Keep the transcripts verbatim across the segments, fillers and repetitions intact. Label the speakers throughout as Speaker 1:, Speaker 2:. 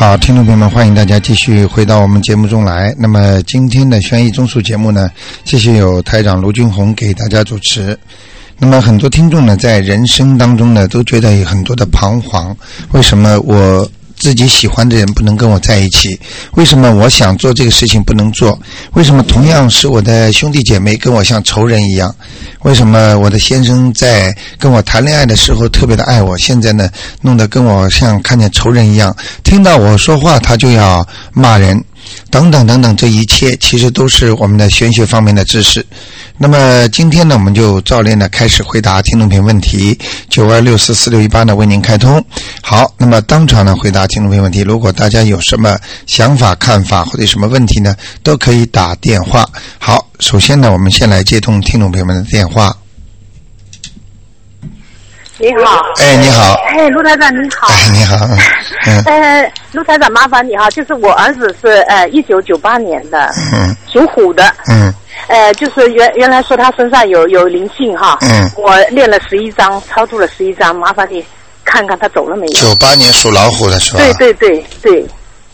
Speaker 1: 好，听众朋友们，欢迎大家继续回到我们节目中来。那么今天的悬疑综述节目呢，继续由台长卢军红给大家主持。那么很多听众呢，在人生当中呢，都觉得有很多的彷徨，为什么我自己喜欢的人不能跟我在一起？为什么我想做这个事情不能做？为什么同样是我的兄弟姐妹跟我像仇人一样？为什么我的先生在跟我谈恋爱的时候特别的爱我，现在呢弄得跟我像看见仇人一样，听到我说话他就要骂人，等等等等，这一切其实都是我们的玄学方面的知识。那么今天呢，我们就照例呢开始回答听众朋友问题，九二六四四六一八呢为您开通。好，那么当场呢回答听众朋友问题，如果大家有什么想法看法或者什么问题呢，都可以打电话。好，首先呢我们先来接通听众朋友们的电话。
Speaker 2: 你好，
Speaker 1: 哎，你好，
Speaker 2: 哎，卢台长你好，
Speaker 1: 哎，你好，嗯，
Speaker 2: 呃，卢台长麻烦你哈，就是我儿子是呃一九九八年的，
Speaker 1: 嗯，
Speaker 2: 属虎的，
Speaker 1: 嗯，
Speaker 2: 呃，就是原原来说他身上有有灵性哈，
Speaker 1: 嗯，
Speaker 2: 我练了十一章，超度了十一章，麻烦你看看他走了没有？
Speaker 1: 九八年属老虎的是吧？
Speaker 2: 对对对对。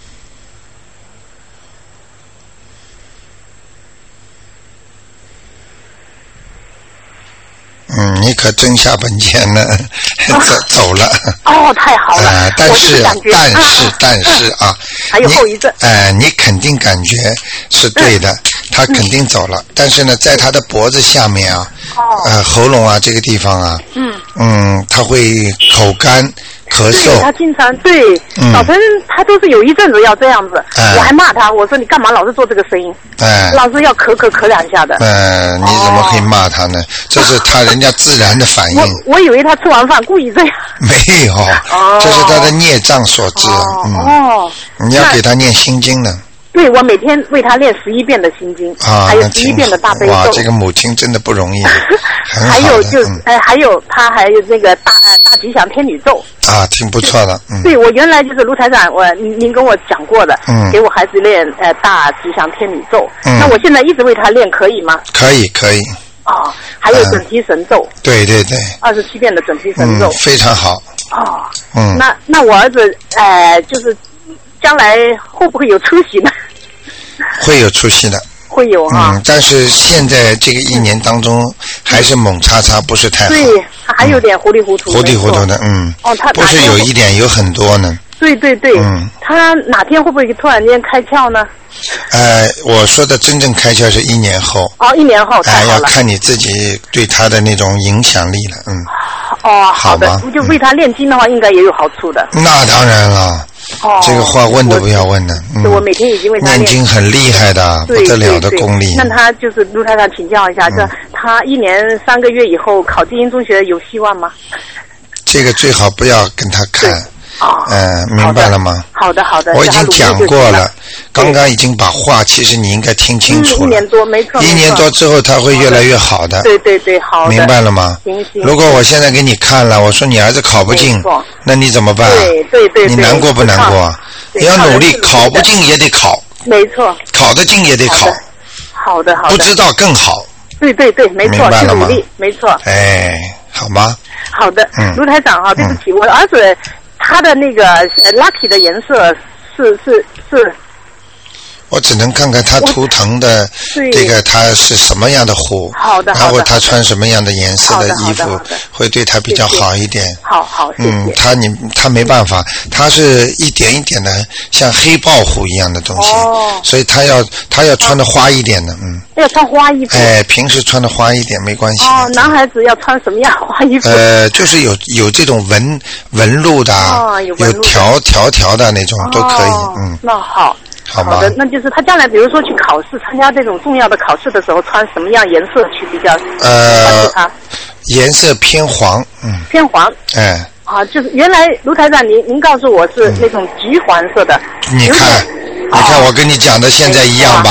Speaker 1: 嗯，你可真下本钱了，走走了。
Speaker 2: 哦，太好了。
Speaker 1: 呃、但是啊，但是、啊、但是啊，
Speaker 2: 还有后遗症。
Speaker 1: 哎、呃，你肯定感觉是对的，嗯、他肯定走了。嗯、但是呢，在他的脖子下面啊，哦、呃，喉咙啊这个地方啊，嗯嗯，他会口干。咳嗽，
Speaker 2: 对他经常对、嗯、早晨他都是有一阵子要这样子，哎、我还骂他，我说你干嘛老是做这个声音？哎，老是要咳咳咳两下的。
Speaker 1: 哎，你怎么可以骂他呢？哦、这是他人家自然的反应。
Speaker 2: 我我以为他吃完饭故意这样。
Speaker 1: 没有，哦、这是他的孽障所致。
Speaker 2: 哦，
Speaker 1: 嗯、
Speaker 2: 哦
Speaker 1: 你要给他念心经的。
Speaker 2: 对，我每天为他练十一遍的心经，
Speaker 1: 啊、
Speaker 2: 还有十一遍的大悲咒。
Speaker 1: 哇，这个母亲真的不容易。
Speaker 2: 还有就是，哎、嗯呃，还有他还有那个大呃大吉祥天女咒。
Speaker 1: 啊，挺不错的。嗯。
Speaker 2: 对，我原来就是卢台长，我您您跟我讲过的，
Speaker 1: 嗯，
Speaker 2: 给我孩子练呃大吉祥天女咒。
Speaker 1: 嗯。
Speaker 2: 那我现在一直为他练，可以吗？
Speaker 1: 可以，可以。
Speaker 2: 哦，还有准提神咒。
Speaker 1: 嗯、对对对。
Speaker 2: 二十七遍的准提神咒。
Speaker 1: 嗯，非常好。
Speaker 2: 哦。
Speaker 1: 嗯。
Speaker 2: 那那我儿子呃，就是将来会不会有出息呢？
Speaker 1: 会有出息的，
Speaker 2: 会有哈、啊。
Speaker 1: 嗯，但是现在这个一年当中还是猛叉叉，不是太好。
Speaker 2: 对，他还有点糊里糊涂。
Speaker 1: 嗯、糊里糊涂的，嗯。
Speaker 2: 哦，他
Speaker 1: 不是有一点，有很多呢。
Speaker 2: 对对对。
Speaker 1: 嗯。
Speaker 2: 他哪天会不会突然间开窍呢？
Speaker 1: 呃，我说的真正开窍是一年后。
Speaker 2: 哦，一年后。
Speaker 1: 哎、呃，要看你自己对他的那种影响力了，嗯。
Speaker 2: 哦，
Speaker 1: 好
Speaker 2: 的。就为他练经的话，嗯、应该也有好处的。
Speaker 1: 那当然了。
Speaker 2: 哦，
Speaker 1: 这个话问都不要问的。
Speaker 2: 嗯，我每天已经为他
Speaker 1: 念经很厉害的，不得了的功力。
Speaker 2: 那他就是卢台长请教一下，这、嗯、他一年三个月以后考精英中学有希望吗？
Speaker 1: 这个最好不要跟他看。
Speaker 2: 哦，
Speaker 1: 嗯，明白了吗？
Speaker 2: 好的，好的。
Speaker 1: 我已经讲过了，刚刚已经把话，其实你应该听清楚了。
Speaker 2: 嗯、一年多，没错。
Speaker 1: 一年多之后，他会越来越好的。
Speaker 2: 对对对，好的。
Speaker 1: 明白了吗？
Speaker 2: 行行。
Speaker 1: 如果我现在给你看了，我说你儿子考不进，那你怎么办？
Speaker 2: 对对对。
Speaker 1: 你难过不难过？你要努力，考不进也得考。
Speaker 2: 没错。
Speaker 1: 考得进也得考。
Speaker 2: 好的好的。
Speaker 1: 不知道更好。
Speaker 2: 对对对，没错，
Speaker 1: 明白了吗？
Speaker 2: 努力，没错。
Speaker 1: 哎，好吗？
Speaker 2: 好的，
Speaker 1: 嗯，
Speaker 2: 卢台长啊，对不起，我儿子。他的那个 lucky 的颜色是是是，
Speaker 1: 我只能看看他图腾的这个他是什么样的虎，
Speaker 2: 好的，
Speaker 1: 然后他穿什么样的颜色的衣服，会对他比较好一点。
Speaker 2: 好好，谢谢。
Speaker 1: 嗯，他你他没办法，他是一点一点的像黑豹虎一样的东西，
Speaker 2: 哦，
Speaker 1: 所以他要他要穿的花一点的，嗯。
Speaker 2: 要穿花衣服。
Speaker 1: 哎，平时穿的花一点没关系。
Speaker 2: 哦，男孩子要穿什么样花衣服？
Speaker 1: 呃，就是有有这种纹纹路的，
Speaker 2: 哦，有
Speaker 1: 有条条条的那种都可以，嗯。
Speaker 2: 那好。
Speaker 1: 好
Speaker 2: 好的，那就是他将来比如说去考试，参加这种重要的考试的时候，穿什么样颜色去比较？
Speaker 1: 呃，颜色偏黄，嗯。
Speaker 2: 偏黄。
Speaker 1: 哎。
Speaker 2: 啊，就是原来卢台长您您告诉我是那种橘黄色的。
Speaker 1: 嗯、你看，你看我跟你讲的现在一样吧？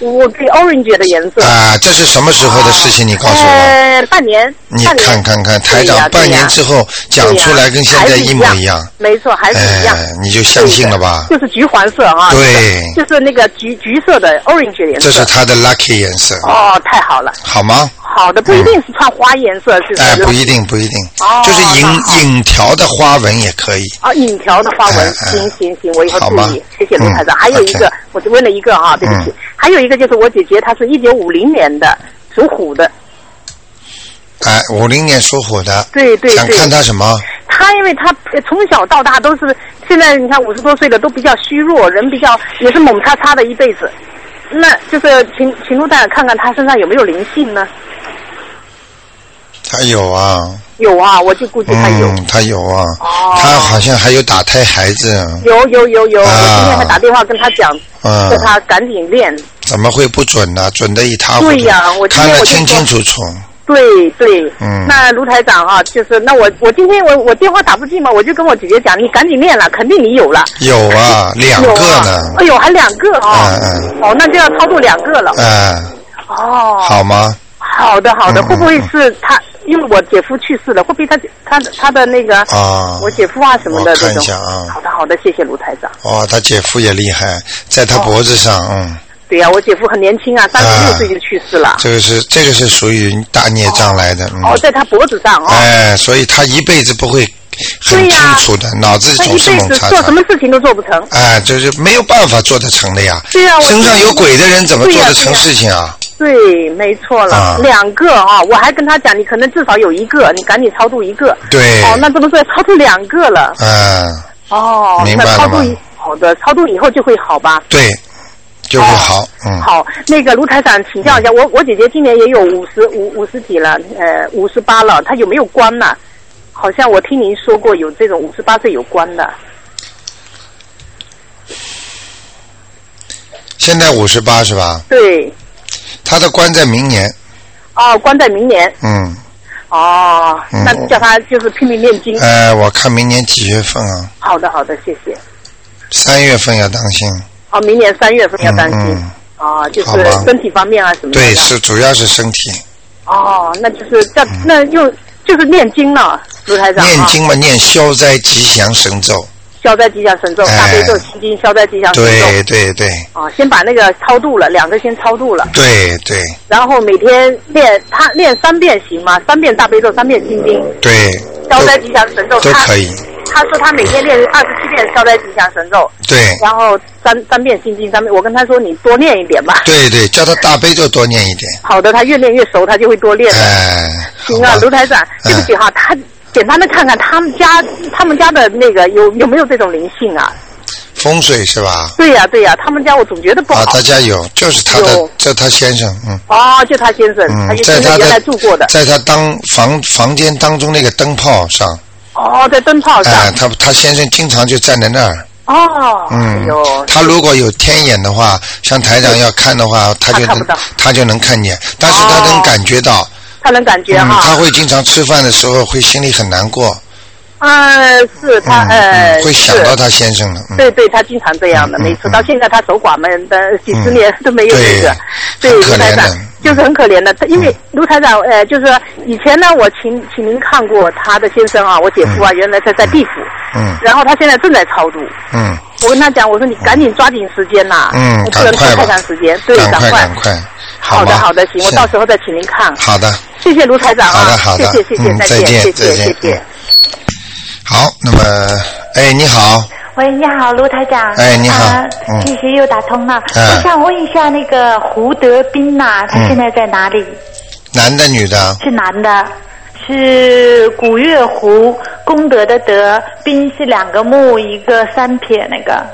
Speaker 2: 我给 orange 的颜色。
Speaker 1: 啊，这是什么时候的事情？你告诉我。
Speaker 2: 呃，半年。
Speaker 1: 你看看看，台长半年之后讲出来跟现在一模一样。
Speaker 2: 没错，还是一样。
Speaker 1: 你就相信了吧？
Speaker 2: 就是橘黄色啊。
Speaker 1: 对。
Speaker 2: 就是那个橘橘色的 orange 颜色。
Speaker 1: 这是它的 lucky 颜色。
Speaker 2: 哦，太好了。
Speaker 1: 好吗？
Speaker 2: 好的，不一定是穿花颜色，是不是？
Speaker 1: 哎，不一定，不一定。哦。就是引引条的花纹也可以。
Speaker 2: 哦，引条的花纹，行行行，我以后注意。谢谢卢台长。还有一个，我只问了一个啊，对不起。还有一个就是我姐姐，她是一九五零年的，属虎的。
Speaker 1: 哎，五零年属虎的。
Speaker 2: 对对对。
Speaker 1: 想看她什么？
Speaker 2: 她因为她从小到大都是，现在你看五十多岁了，都比较虚弱，人比较也是猛叉叉的一辈子。那就是请请卢台长看看她身上有没有灵性呢？
Speaker 1: 他有啊，
Speaker 2: 有啊，我就估计他有。
Speaker 1: 嗯，他有啊，哦、他好像还有打胎孩子。
Speaker 2: 有有有有，啊、我今天还打电话跟他讲，
Speaker 1: 啊、
Speaker 2: 叫他赶紧练。
Speaker 1: 怎么会不准呢？准得一塌糊涂。
Speaker 2: 对呀、啊，我今天
Speaker 1: 看
Speaker 2: 我
Speaker 1: 得清清楚楚。
Speaker 2: 对对，
Speaker 1: 嗯。
Speaker 2: 那卢台长啊，就是那我我今天我我电话打不进嘛，我就跟我姐姐讲，你赶紧练了，肯定你有了。
Speaker 1: 有啊，两个呢。
Speaker 2: 哎呦，还两个啊！
Speaker 1: 嗯嗯。
Speaker 2: 哦，那就要超度两个了。
Speaker 1: 嗯。
Speaker 2: 哦。
Speaker 1: 好吗？
Speaker 2: 好的好的，会不会是他？因为我姐夫去世了，会不会他他他的那个啊，我姐夫啊什么的这种？
Speaker 1: 我看一下啊。
Speaker 2: 好的好的，谢谢卢台长。
Speaker 1: 哦，他姐夫也厉害，在他脖子上，嗯。
Speaker 2: 对呀、啊，我姐夫很年轻啊，三十六岁就去世了。啊、
Speaker 1: 这个是这个是属于大孽障来的。
Speaker 2: 哦，嗯、哦在他脖子上哦。
Speaker 1: 哎，所以他一辈子不会很清楚的，脑子总是猛叉叉。
Speaker 2: 做什么事情都做不成。
Speaker 1: 哎，就是没有办法做得成的呀。
Speaker 2: 对呀、啊，
Speaker 1: 身上有鬼的人怎么做得成事情啊？
Speaker 2: 对，没错了，啊、两个啊，我还跟他讲，你可能至少有一个，你赶紧超度一个。
Speaker 1: 对。
Speaker 2: 哦，那这么说超度两个了。
Speaker 1: 嗯。
Speaker 2: 哦，
Speaker 1: 明白了吗？
Speaker 2: 那超度好的，超度以后就会好吧？
Speaker 1: 对，就会好。哦、嗯。
Speaker 2: 好，那个卢台长，请教一下，嗯、我我姐姐今年也有五十五五十几了，呃，五十八了，她有没有关呢？好像我听您说过有这种五十八岁有关的。
Speaker 1: 现在五十八是吧？
Speaker 2: 对。
Speaker 1: 他的关在明年。
Speaker 2: 哦，关在明年。
Speaker 1: 嗯。
Speaker 2: 哦，嗯、那叫他就是拼命念经。
Speaker 1: 呃，我看明年几月份啊？
Speaker 2: 好的，好的，谢谢。
Speaker 1: 三月份要当心。
Speaker 2: 哦，明年三月份要当心。
Speaker 1: 嗯。
Speaker 2: 哦，就是身体方面啊什么的。
Speaker 1: 对，是主要是身体。
Speaker 2: 哦，那就是叫、嗯、那用就是念经了，卢台长。
Speaker 1: 念经嘛，念消灾吉祥神咒。
Speaker 2: 消灾吉祥神咒，大悲咒、心经、消灾吉祥神咒。
Speaker 1: 对对对。
Speaker 2: 啊，先把那个超度了，两个先超度了。
Speaker 1: 对对。
Speaker 2: 然后每天练，他练三遍行吗？三遍大悲咒，三遍心经。
Speaker 1: 对。
Speaker 2: 消灾吉祥神咒
Speaker 1: 都可以。
Speaker 2: 他说他每天练二十七遍消灾吉祥神咒。
Speaker 1: 对。
Speaker 2: 然后三三遍心经，三遍。我跟他说你多练一点吧。
Speaker 1: 对对，叫他大悲咒多念一点。
Speaker 2: 好的，他越练越熟，他就会多练的。
Speaker 1: 哎。
Speaker 2: 行啊，卢台长，对不起哈，他。简单的看看他们家，他们家的那个有有没有这种灵性啊？
Speaker 1: 风水是吧？
Speaker 2: 对呀、啊、对呀、啊，他们家我总觉得不好。
Speaker 1: 啊，他家有，就是他的，这他先生，嗯。
Speaker 2: 哦，就他先生，
Speaker 1: 嗯，
Speaker 2: 他就先生原来住过的，
Speaker 1: 在他当房房间当中那个灯泡上。
Speaker 2: 哦，在灯泡上。
Speaker 1: 哎、呃，他他先生经常就站在那儿。
Speaker 2: 哦。
Speaker 1: 嗯。
Speaker 2: 有。
Speaker 1: 他如果有天眼的话，像台长要看的话，他就能 他, 他就能看见，但是他能感觉到。哦
Speaker 2: 他能感觉哈、
Speaker 1: 嗯，他会经常吃饭的时候会心里很难过。
Speaker 2: 呃，是他、嗯、呃、
Speaker 1: 嗯，会想到他先生的。嗯、
Speaker 2: 对对，他经常这样的，嗯、没错。嗯、到现在他守寡门的几十年都没有这个。
Speaker 1: 嗯、
Speaker 2: 对，
Speaker 1: 卢
Speaker 2: 台长就是很可怜的，因为卢台长呃，就是以前呢，我请请您看过他的先生啊，我姐夫啊，嗯、原来在在地府。
Speaker 1: 嗯。
Speaker 2: 然后他现在正在超度。
Speaker 1: 嗯。
Speaker 2: 我跟他讲，我说你赶紧抓紧时间呐、啊。
Speaker 1: 嗯，
Speaker 2: 不能拖太长时间，对，
Speaker 1: 赶
Speaker 2: 快
Speaker 1: 赶快。
Speaker 2: 好的好的，行，我到时候再请您看。
Speaker 1: 好的。
Speaker 2: 谢谢卢台长啊！
Speaker 1: 好的好的，
Speaker 2: 谢谢谢谢，
Speaker 1: 嗯、
Speaker 2: 再见谢谢谢谢。
Speaker 1: 好，那么，哎，你好。
Speaker 3: 喂，你好，卢台长。
Speaker 1: 哎，你好。
Speaker 3: 啊、
Speaker 1: 嗯。
Speaker 3: 谢谢，又打通了。
Speaker 1: 嗯、
Speaker 3: 我想问一下，那个胡德斌呐、啊，他现在在哪里？
Speaker 1: 嗯、男的，女的？
Speaker 3: 是男的，是古月胡，功德的德，斌是两个木一个三撇那个。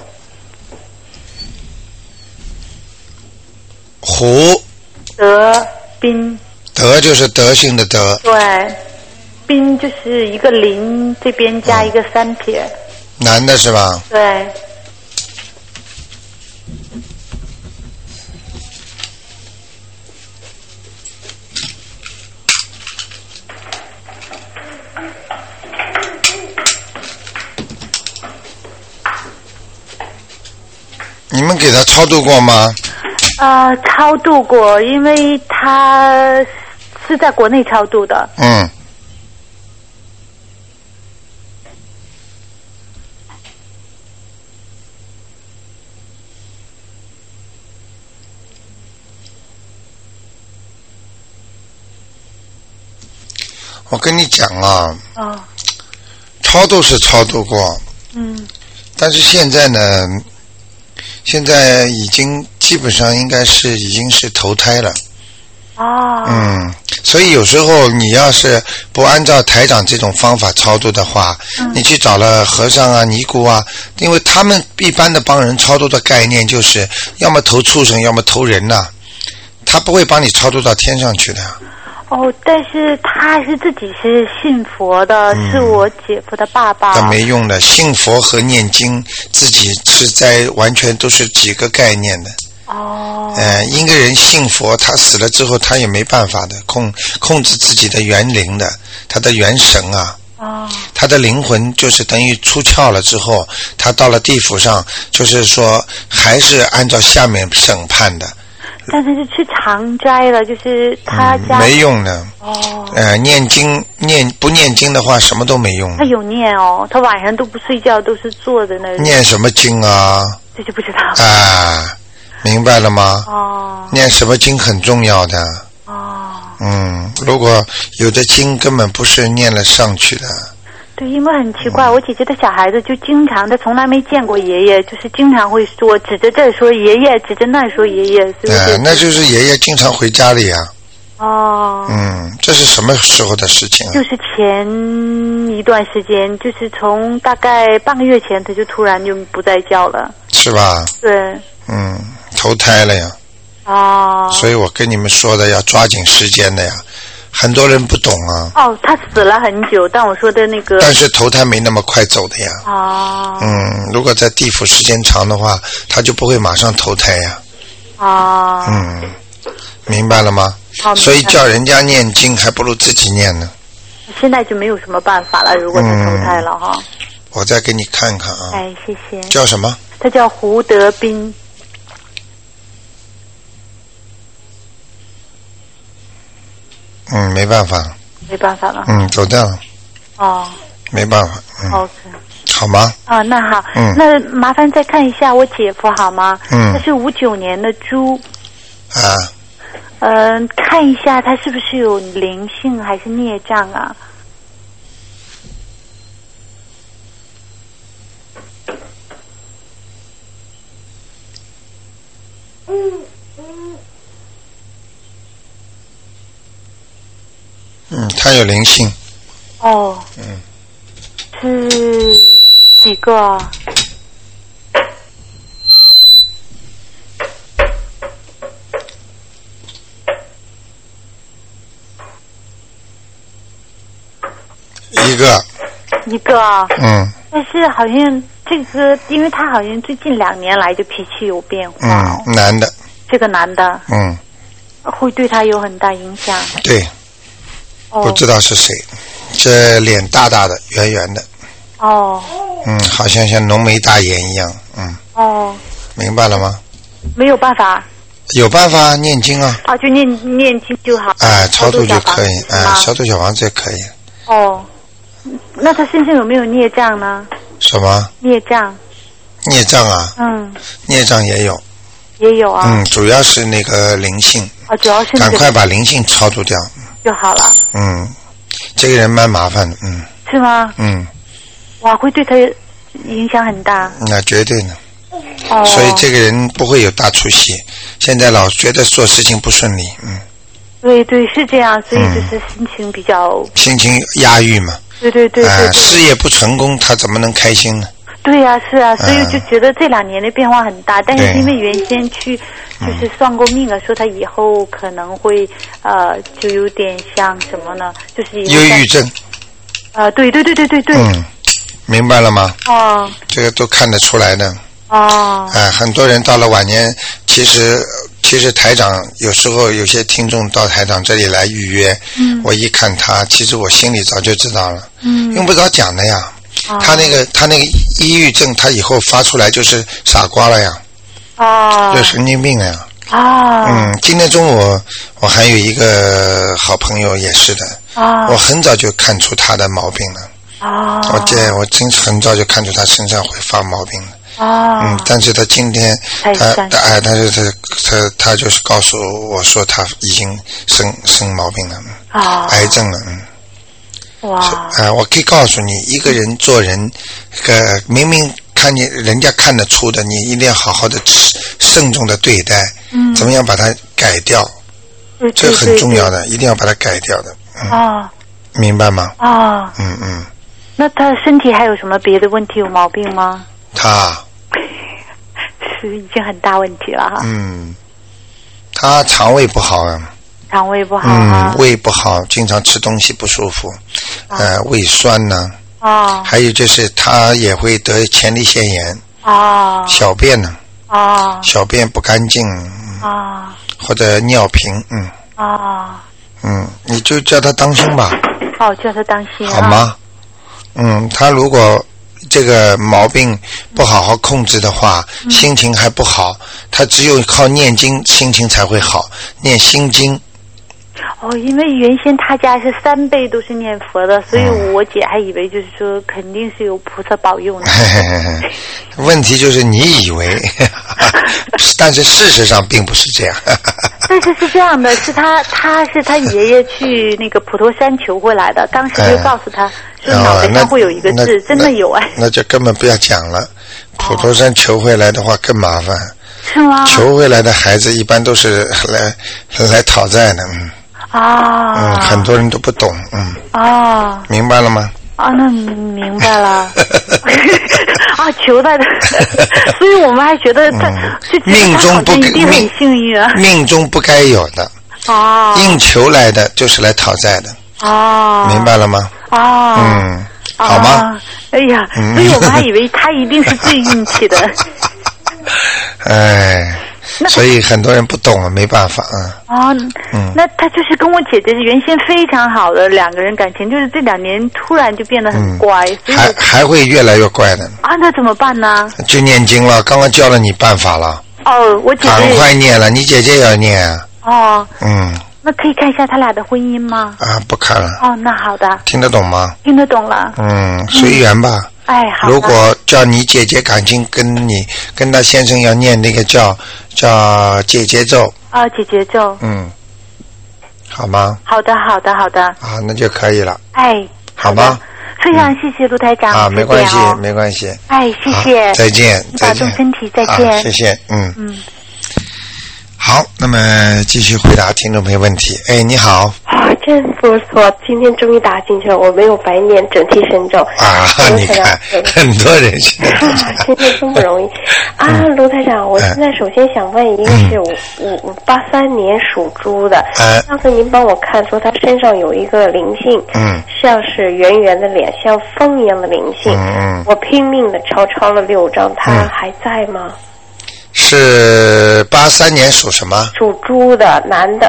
Speaker 1: 胡。
Speaker 3: 德斌。
Speaker 1: 德就是德性的德。
Speaker 3: 对。斌就是一个零，这边加一个三撇。
Speaker 1: 嗯、男的是吧？
Speaker 3: 对。
Speaker 1: 你们给他超度过吗？
Speaker 3: 呃，超度过，因为他是在国内超度的。
Speaker 1: 嗯。我跟你讲啊，
Speaker 3: 哦，
Speaker 1: 超度是超度过，
Speaker 3: 嗯，
Speaker 1: 但是现在呢，现在已经基本上应该是已经是投胎了。
Speaker 3: 哦，
Speaker 1: 嗯，所以有时候你要是不按照台长这种方法超度的话，
Speaker 3: 嗯、
Speaker 1: 你去找了和尚啊、尼姑啊，因为他们一般的帮人超度的概念就是要么投畜生，要么投人呐、啊，他不会帮你超度到天上去的。
Speaker 3: 哦，但是他是自己是信佛的，嗯、是我姐夫的爸爸。
Speaker 1: 那没用的，信佛和念经自己是在完全都是几个概念的。
Speaker 3: 哦。
Speaker 1: 呃，一个人信佛，他死了之后，他也没办法的控控制自己的元灵的，他的元神啊。
Speaker 3: 哦。
Speaker 1: 他的灵魂就是等于出窍了之后，他到了地府上，就是说还是按照下面审判的。
Speaker 3: 但是是去长斋了，就是他家、
Speaker 1: 嗯、没用的。
Speaker 3: 哦。
Speaker 1: 呃，念经念不念经的话，什么都没用。
Speaker 3: 他有念哦，他晚上都不睡觉，都是坐在那里。
Speaker 1: 念什么经啊？
Speaker 3: 这就不知道。
Speaker 1: 啊，明白了吗？
Speaker 3: 哦。
Speaker 1: 念什么经很重要的。
Speaker 3: 哦。
Speaker 1: 嗯，如果有的经根本不是念了上去的。
Speaker 3: 对，因为很奇怪，我姐姐的小孩子就经常，他从来没见过爷爷，就是经常会说指着这说爷爷，指着那说爷爷，所以、
Speaker 1: 呃、那就是爷爷经常回家里啊。
Speaker 3: 哦。
Speaker 1: 嗯，这是什么时候的事情啊？
Speaker 3: 就是前一段时间，就是从大概半个月前，他就突然就不再叫了。
Speaker 1: 是吧？
Speaker 3: 对。
Speaker 1: 嗯，投胎了呀。
Speaker 3: 哦。
Speaker 1: 所以我跟你们说的要抓紧时间的呀。很多人不懂啊。
Speaker 3: 哦，他死了很久，但我说的那个。
Speaker 1: 但是投胎没那么快走的呀。
Speaker 3: 哦。
Speaker 1: 嗯，如果在地府时间长的话，他就不会马上投胎呀。
Speaker 3: 哦。
Speaker 1: 嗯，明白了吗？
Speaker 3: 好。
Speaker 1: 所以叫人家念经，还不如自己念呢。
Speaker 3: 现在就没有什么办法了，如果他投胎了哈、嗯。
Speaker 1: 我再给你看看啊。
Speaker 3: 哎，谢谢。
Speaker 1: 叫什么？
Speaker 3: 他叫胡德斌。
Speaker 1: 嗯，没办法。
Speaker 3: 没办法了。
Speaker 1: 嗯，走掉了。
Speaker 3: 哦。
Speaker 1: 没办法。嗯、
Speaker 3: OK。
Speaker 1: 好吗？
Speaker 3: 啊，那好。
Speaker 1: 嗯。
Speaker 3: 那麻烦再看一下我姐夫好吗？
Speaker 1: 嗯。
Speaker 3: 他是五九年的猪。
Speaker 1: 啊。
Speaker 3: 嗯、呃，看一下他是不是有灵性还是孽障啊？
Speaker 1: 嗯。嗯，他有灵性。
Speaker 3: 哦。
Speaker 1: 嗯。
Speaker 3: 是几个？
Speaker 1: 一个。
Speaker 3: 一个。
Speaker 1: 嗯。
Speaker 3: 但是好像这个，因为他好像最近两年来就脾气有变化。
Speaker 1: 嗯，男的。
Speaker 3: 这个男的。
Speaker 1: 嗯。
Speaker 3: 会对他有很大影响。
Speaker 1: 对。不知道是谁，这脸大大的，圆圆的。
Speaker 3: 哦。
Speaker 1: 嗯，好像像浓眉大眼一样，嗯。
Speaker 3: 哦。
Speaker 1: 明白了吗？
Speaker 3: 没有办法。
Speaker 1: 有办法，念经啊。
Speaker 3: 啊，就念念经就好。
Speaker 1: 哎，超度就可以，哎，超度小房子也可以。
Speaker 3: 哦。那他身上有没有孽障呢？
Speaker 1: 什么？
Speaker 3: 孽障。
Speaker 1: 孽障啊？
Speaker 3: 嗯。
Speaker 1: 孽障也有。
Speaker 3: 也有啊。
Speaker 1: 嗯，主要是那个灵性。
Speaker 3: 啊，主要是、那个。
Speaker 1: 赶快把灵性超度掉。
Speaker 3: 就好了。
Speaker 1: 嗯，这个人蛮麻烦的，嗯。
Speaker 3: 是吗？
Speaker 1: 嗯。
Speaker 3: 哇，会对他影响很大。
Speaker 1: 那绝对的。
Speaker 3: 哦。
Speaker 1: 所以这个人不会有大出息，现在老觉得做事情不顺利，嗯。
Speaker 3: 对对，是这样，所以就是心情比较。
Speaker 1: 嗯、心情压抑嘛。
Speaker 3: 对对对对。啊、
Speaker 1: 呃，事业不成功，他怎么能开心呢？
Speaker 3: 对呀、啊，是啊，所以就觉得这两年的变化很大，但是因为原先去就是算过命了，说他以后可能会呃，就有点像什么呢？就是
Speaker 1: 忧郁症。
Speaker 3: 呃，对对对对对对。
Speaker 1: 嗯，明白了吗？
Speaker 3: 哦。
Speaker 1: 这个都看得出来的。
Speaker 3: 哦。
Speaker 1: 啊、呃，很多人到了晚年，其实其实台长有时候有些听众到台长这里来预约，
Speaker 3: 嗯，
Speaker 1: 我一看他，其实我心里早就知道了，
Speaker 3: 嗯，
Speaker 1: 用不着讲的呀。
Speaker 3: 哦、
Speaker 1: 他那个他那个抑郁症，他以后发出来就是傻瓜了呀，
Speaker 3: 哦，
Speaker 1: 就神经病了呀。
Speaker 3: 啊。
Speaker 1: 嗯，今天中午我还有一个好朋友也是的。啊。我很早就看出他的毛病了。啊。我这我真很早就看出他身上会发毛病了。啊。嗯，但是他今天他他哎，他就是他他就是告诉我说他已经生生毛病了。啊。癌症了，嗯。哇！啊、呃，我可以告诉你，一个人做人，呃，明明看见人家看得出的，你一定要好好的慎重的对待，嗯，怎么样把它改掉？嗯、这很重要的，对对对，一定要把它改掉的。嗯、啊，明白吗？啊，嗯嗯。
Speaker 3: 那他身体还有什么别的问题有毛病吗？
Speaker 1: 他
Speaker 3: 是已经很大问题了哈。
Speaker 1: 嗯，他肠胃不好啊。
Speaker 3: 肠胃不好啊，
Speaker 1: 嗯，胃不好，经常吃东西不舒服，啊、呃，胃酸呢，啊，还有就是他也会得前列腺炎，啊，小便呢，啊，小便不干净，啊，或者尿频，嗯，啊，嗯，你就叫他当心吧，
Speaker 3: 哦，叫他当心，
Speaker 1: 好吗？啊、嗯，他如果这个毛病不好好控制的话，嗯、心情还不好，他只有靠念经，心情才会好，念心经。
Speaker 3: 哦，因为原先他家是三辈都是念佛的，所以我姐还以为就是说肯定是有菩萨保佑呢。
Speaker 1: 问题就是你以为，但是事实上并不是这样。
Speaker 3: 但是是这样的，是他他是他爷爷去那个普陀山求回来的，当时就告诉他说脑袋上会有一个痣，真的有哎。
Speaker 1: 那就根本不要讲了，普陀山求回来的话更麻烦。
Speaker 3: 是吗？
Speaker 1: 求回来的孩子一般都是来来讨债的，嗯。啊，嗯，很多人都不懂，嗯，啊，明白了吗？
Speaker 3: 啊，那明白了。啊，求来的，所以我们还觉得他，嗯、
Speaker 1: 命中不
Speaker 3: 一定很幸运啊。
Speaker 1: 命中不该有的，啊，硬求来的就是来讨债的，啊，明白了吗？啊，嗯，好吗？
Speaker 3: 啊、哎呀，所以我们还以为他一定是最运气的。
Speaker 1: 哎。所以很多人不懂啊，没办法啊。
Speaker 3: 哦，嗯，那他就是跟我姐姐原先非常好的两个人感情，就是这两年突然就变得很乖，
Speaker 1: 嗯、还还会越来越乖的。
Speaker 3: 啊，那怎么办呢？
Speaker 1: 就念经了，刚刚教了你办法了。
Speaker 3: 哦，我姐姐
Speaker 1: 赶快念了，你姐姐也要念啊。
Speaker 3: 哦，
Speaker 1: 嗯。
Speaker 3: 那可以看一下他俩的婚姻吗？
Speaker 1: 啊，不看了。
Speaker 3: 哦，那好的。
Speaker 1: 听得懂吗？
Speaker 3: 听得懂了。
Speaker 1: 嗯，随缘吧。嗯
Speaker 3: 哎，好。
Speaker 1: 如果叫你姐姐感情跟你跟他先生要念那个叫叫姐姐咒
Speaker 3: 啊，姐姐咒，
Speaker 1: 嗯，好吗？
Speaker 3: 好的，好的，好的。
Speaker 1: 啊，那就可以了。
Speaker 3: 哎，
Speaker 1: 好吗？
Speaker 3: 非常谢谢卢台长。
Speaker 1: 啊，没关系，没关系。
Speaker 3: 哎，谢谢。
Speaker 1: 再见，再见。
Speaker 3: 保重身体，再见。
Speaker 1: 谢谢，嗯嗯。好，那么继续回答听众朋友问题。哎，你好。
Speaker 4: 啊，真不错，今天终于打进去了，我没有白念整体神咒。
Speaker 1: 啊，你看，很多人现在、
Speaker 4: 啊、今天真不容易。啊，卢台长，我现在首先想问一个是五五八三年属猪的，
Speaker 1: 嗯、
Speaker 4: 上次您帮我看说他身上有一个灵性，
Speaker 1: 嗯，
Speaker 4: 像是圆圆的脸，像风一样的灵性，
Speaker 1: 嗯，
Speaker 4: 我拼命的抄抄了六张，他还在吗？嗯，
Speaker 1: 是八三年属什么？
Speaker 4: 属猪的男的。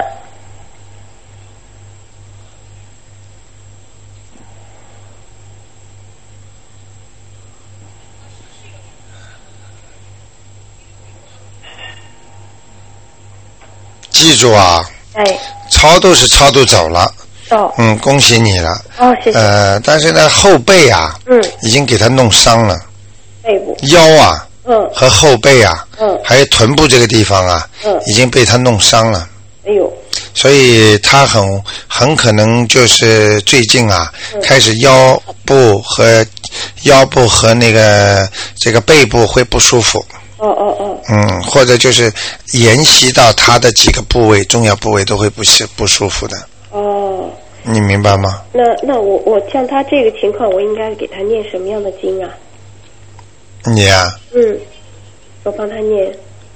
Speaker 1: 记住啊，
Speaker 4: 哎，
Speaker 1: 超度是超度走了，
Speaker 4: 哦，
Speaker 1: 嗯，恭喜你了，
Speaker 4: 哦，谢谢。
Speaker 1: 呃，但是呢，后背啊，
Speaker 4: 嗯，
Speaker 1: 已经给他弄伤了，
Speaker 4: 背部，
Speaker 1: 腰啊，
Speaker 4: 嗯，
Speaker 1: 和后背啊，
Speaker 4: 嗯，
Speaker 1: 还有臀部这个地方啊，
Speaker 4: 嗯，
Speaker 1: 已经被他弄伤了，
Speaker 4: 哎呦，
Speaker 1: 所以他很很可能就是最近啊，
Speaker 4: 嗯，
Speaker 1: 开始腰部和腰部和那个这个背部会不舒服。
Speaker 4: 哦哦哦，
Speaker 1: 嗯，或者就是沿袭到他的几个部位，重要部位都会不不舒服的。
Speaker 4: 哦，
Speaker 1: 你明白吗？
Speaker 4: 那那我我像他这个情况，我应该给他念什么样的经啊？
Speaker 1: 你啊？
Speaker 4: 嗯，我帮他念。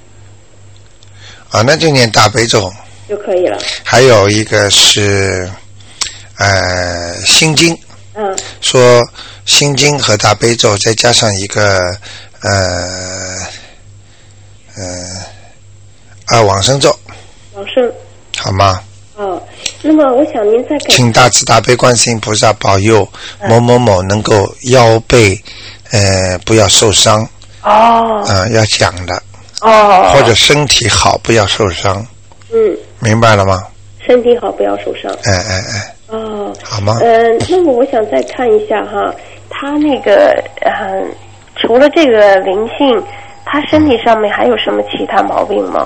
Speaker 1: 啊，那就念大悲咒
Speaker 4: 就可以了。
Speaker 1: 还有一个是呃心经。
Speaker 4: 嗯。
Speaker 1: 说心经和大悲咒，再加上一个呃。呃，啊，往生咒，
Speaker 4: 往生，
Speaker 1: 好吗？
Speaker 4: 哦，那么我想您再给，
Speaker 1: 请大慈大悲观世音菩萨保佑某某某能够腰背呃不要受伤。
Speaker 4: 哦，
Speaker 1: 嗯、呃，要讲的。
Speaker 4: 哦。
Speaker 1: 或者身体好，不要受伤。
Speaker 4: 嗯。
Speaker 1: 明白了吗？
Speaker 4: 身体好，不要受伤。
Speaker 1: 哎哎哎。
Speaker 4: 哦。
Speaker 1: 好吗？
Speaker 4: 嗯、呃，那么我想再看一下哈，他那个呃，除了这个灵性，他身体上面还有什么其他毛病吗？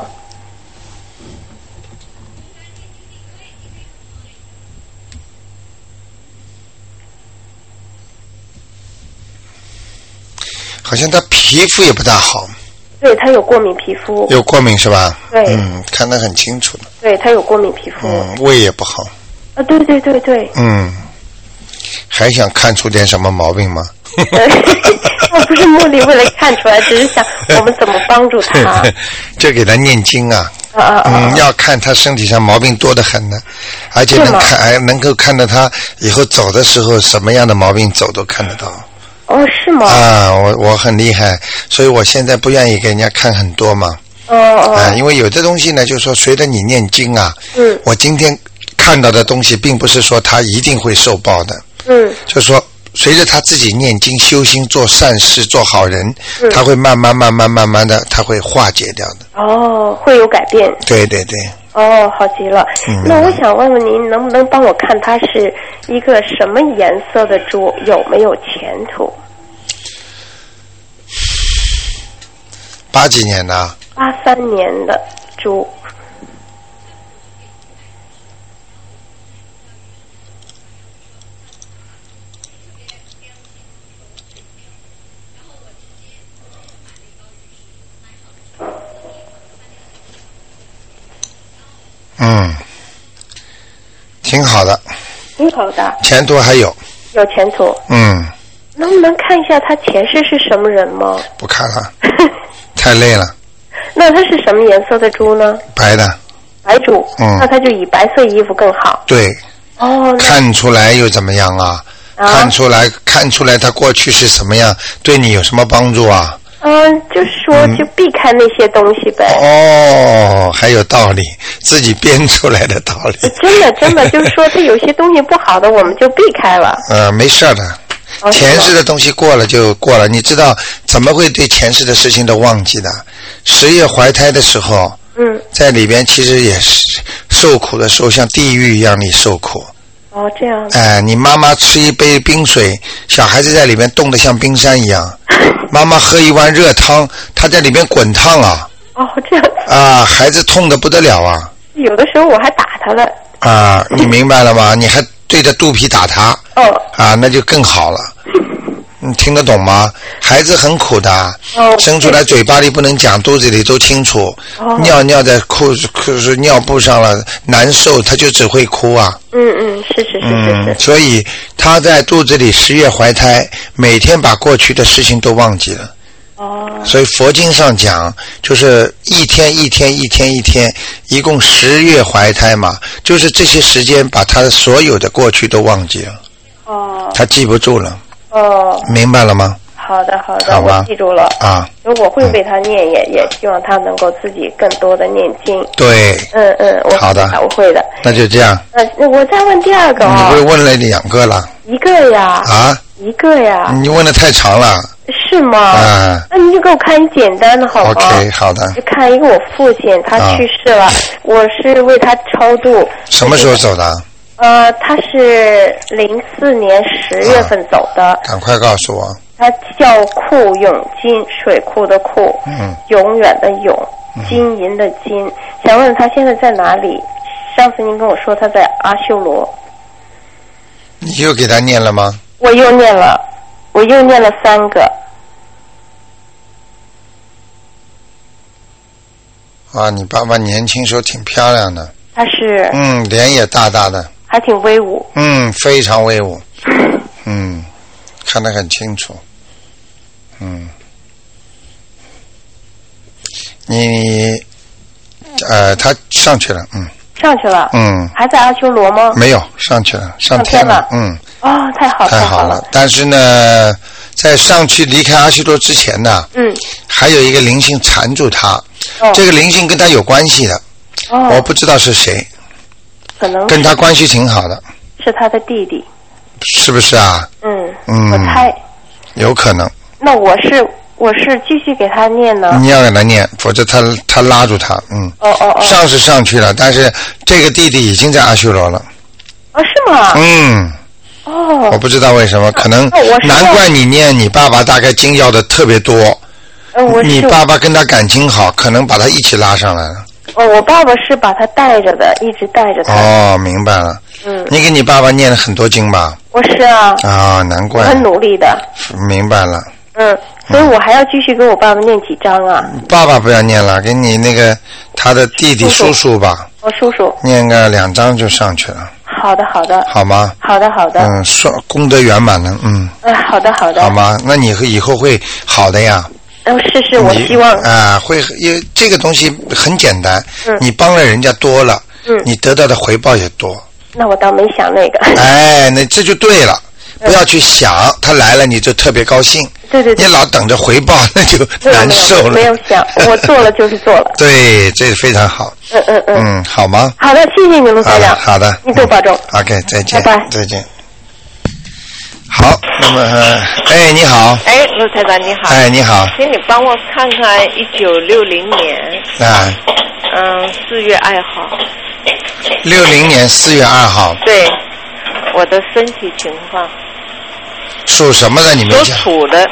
Speaker 1: 好像他皮肤也不大好。
Speaker 4: 对，他有过敏皮肤。
Speaker 1: 有过敏是吧？
Speaker 4: 对。
Speaker 1: 嗯，看得很清楚的。
Speaker 4: 对，他有过敏皮肤。
Speaker 1: 嗯，胃也不好。
Speaker 4: 啊，对对对对。
Speaker 1: 嗯，还想看出点什么毛病吗？
Speaker 4: 我不是目的为了看出来，只是想我们怎么帮助他。
Speaker 1: 就给他念经啊。
Speaker 4: 啊啊啊！
Speaker 1: 嗯，要看他身体上毛病多得很呢，而且能看，还能够看到他以后走的时候什么样的毛病走都看得到。
Speaker 4: 哦，是吗？
Speaker 1: 啊，我我很厉害，所以我现在不愿意给人家看很多嘛。
Speaker 4: 哦哦。
Speaker 1: 啊，因为有的东西呢，就是说随着你念经啊，
Speaker 4: 嗯，
Speaker 1: 我今天看到的东西，并不是说他一定会受报的。
Speaker 4: 嗯。
Speaker 1: 就是说，随着他自己念经、修心、做善事、做好人，
Speaker 4: 嗯，
Speaker 1: 他会慢慢、慢慢、慢慢的，他会化解掉的。
Speaker 4: 哦，会有改变。
Speaker 1: 对对对。
Speaker 4: 哦，好极了。
Speaker 1: 嗯。
Speaker 4: 那我想问问您，能不能帮我看它是一个什么颜色的猪，有没有前途？
Speaker 1: 八几年的？
Speaker 4: 八三年的猪。
Speaker 1: 嗯，挺好的。
Speaker 4: 挺好的。
Speaker 1: 前途还有。
Speaker 4: 有前途。
Speaker 1: 嗯。
Speaker 4: 能不能看一下他前世是什么人吗？
Speaker 1: 不看了，太累了。
Speaker 4: 那他是什么颜色的猪呢？
Speaker 1: 白的。
Speaker 4: 白猪。
Speaker 1: 嗯。
Speaker 4: 那他就以白色衣服更好。
Speaker 1: 对。
Speaker 4: 哦。
Speaker 1: 看出来又怎么样啊？啊看出来，看出来他过去是什么样，对你有什么帮助啊？
Speaker 4: 嗯，就是说，就避开那些东西呗。
Speaker 1: 哦，还有道理，自己编出来的道理。
Speaker 4: 真的，真的，就是说，他有些东西不好的，我们就避开了。
Speaker 1: 呃，没事的。
Speaker 4: 哦、
Speaker 1: 前世的东西过了就过了，你知道怎么会对前世的事情都忘记的？十月怀胎的时候，
Speaker 4: 嗯，
Speaker 1: 在里边其实也是受苦的时候，像地狱一样你受苦。
Speaker 4: 哦，这样。
Speaker 1: 哎、呃，你妈妈吃一杯冰水，小孩子在里面冻得像冰山一样。妈妈喝一碗热汤，他在里面滚烫啊。
Speaker 4: 哦，这样。
Speaker 1: 啊，孩子痛得不得了啊。
Speaker 4: 有的时候我还打他了。
Speaker 1: 啊，你明白了吗？你还对着肚皮打他。
Speaker 4: 哦。
Speaker 1: 啊，那就更好了。你听得懂吗？孩子很苦的，
Speaker 4: 哦、
Speaker 1: 生出来嘴巴里不能讲，肚子里都清楚。
Speaker 4: 哦、
Speaker 1: 尿尿在裤裤是尿布上了，难受，他就只会哭啊。
Speaker 4: 嗯嗯，是是是是是。
Speaker 1: 嗯，所以他在肚子里十月怀胎，每天把过去的事情都忘记了。
Speaker 4: 哦。
Speaker 1: 所以佛经上讲，就是一天一天一天一天，一共十月怀胎嘛，就是这些时间把他所有的过去都忘记了。
Speaker 4: 哦。
Speaker 1: 他记不住了。
Speaker 4: 哦。
Speaker 1: 明白了吗？
Speaker 4: 好的好的，
Speaker 1: 好吧，
Speaker 4: 我记住了
Speaker 1: 啊。
Speaker 4: 我会为他念，嗯、也也希望他能够自己更多的念经。
Speaker 1: 对。
Speaker 4: 嗯嗯，我
Speaker 1: 好的，
Speaker 4: 我会的。
Speaker 1: 那就这样。
Speaker 4: 呃，我再问第二个啊、
Speaker 1: 哦。你不是问了两个了？
Speaker 4: 一个呀。
Speaker 1: 啊。
Speaker 4: 一个呀。
Speaker 1: 你问的太长了。
Speaker 4: 是吗？
Speaker 1: 啊。
Speaker 4: 那你就给我看一简单的好吗
Speaker 1: ？OK， 好的。
Speaker 4: 就看一个我父亲，他去世了，啊、我是为他超度。
Speaker 1: 什么时候走的？
Speaker 4: 呃，他是零四年十月份走的。
Speaker 1: 啊、赶快告诉我。
Speaker 4: 他叫库永金，水库的库，
Speaker 1: 嗯，
Speaker 4: 永远的永，金银的金。嗯、想问他现在在哪里？上次您跟我说他在阿修罗。
Speaker 1: 你又给他念了吗？
Speaker 4: 我又念了，我又念了三个。
Speaker 1: 啊，你爸爸年轻时候挺漂亮的。
Speaker 4: 他是。
Speaker 1: 嗯，脸也大大的。
Speaker 4: 还挺威武。
Speaker 1: 嗯，非常威武。嗯，看得很清楚。嗯，你呃，他上去了，嗯。
Speaker 4: 上去了。
Speaker 1: 嗯。
Speaker 4: 还在阿修罗吗？
Speaker 1: 没有，上去了，上天了。嗯。
Speaker 4: 哦，太好，
Speaker 1: 太好了。但是呢，在上去离开阿修罗之前呢，
Speaker 4: 嗯，
Speaker 1: 还有一个灵性缠住他。
Speaker 4: 哦。
Speaker 1: 这个灵性跟他有关系的。
Speaker 4: 哦。
Speaker 1: 我不知道是谁。
Speaker 4: 可能。
Speaker 1: 跟他关系挺好的。
Speaker 4: 是他的弟弟。
Speaker 1: 是不是啊？
Speaker 4: 嗯。
Speaker 1: 嗯。
Speaker 4: 我猜。
Speaker 1: 有可能。
Speaker 4: 那我是我是继续给他念呢。
Speaker 1: 你要给他念，否则他他拉住他，嗯。
Speaker 4: 哦哦哦。
Speaker 1: 上是上去了，但是这个弟弟已经在阿修罗了。
Speaker 4: 哦，是吗？
Speaker 1: 嗯。
Speaker 4: 哦。
Speaker 1: 我不知道为什么，可能难怪你念你爸爸大概经要的特别多。
Speaker 4: 嗯，我是。
Speaker 1: 你爸爸跟他感情好，可能把他一起拉上来了。
Speaker 4: 哦，我爸爸是把他带着的，一直带着他。
Speaker 1: 哦，明白了。
Speaker 4: 嗯。
Speaker 1: 你给你爸爸念了很多经吧？
Speaker 4: 我是啊。
Speaker 1: 啊，难怪。
Speaker 4: 很努力的。
Speaker 1: 明白了。
Speaker 4: 嗯，所以我还要继续给我爸爸念几章啊？
Speaker 1: 爸爸不要念了，给你那个他的弟弟叔叔吧。
Speaker 4: 哦，叔叔。
Speaker 1: 念个两章就上去了。
Speaker 4: 好的，好的。
Speaker 1: 好吗？
Speaker 4: 好的，好的。
Speaker 1: 嗯，说功德圆满了，嗯。
Speaker 4: 哎、呃，好的，好的。
Speaker 1: 好吗？那你以后会好的呀。
Speaker 4: 嗯，是是，我希望。
Speaker 1: 啊，会，因为这个东西很简单，
Speaker 4: 嗯，
Speaker 1: 你帮了人家多了，
Speaker 4: 嗯，
Speaker 1: 你得到的回报也多。
Speaker 4: 那我倒没想那个。
Speaker 1: 哎，那这就对了。不要去想他来了你就特别高兴，
Speaker 4: 对对对，
Speaker 1: 你老等着回报那就难受了。
Speaker 4: 没有想，我做了就是做了。
Speaker 1: 对，这非常好。
Speaker 4: 嗯嗯嗯。
Speaker 1: 嗯，好吗？
Speaker 4: 好的，谢谢你卢台长。
Speaker 1: 好的，
Speaker 4: 你多保重。
Speaker 1: OK， 再见。
Speaker 4: 拜拜。
Speaker 1: 再见。好，那么，哎，你好。
Speaker 5: 哎，卢台长你好。
Speaker 1: 哎，你好。
Speaker 5: 请你帮我看看一九六零年。
Speaker 1: 啊。
Speaker 5: 嗯，四月二号。
Speaker 1: 六零年四月二号。
Speaker 5: 对。我的身体情况。
Speaker 1: 属什么的？你们讲。
Speaker 5: 属鼠的。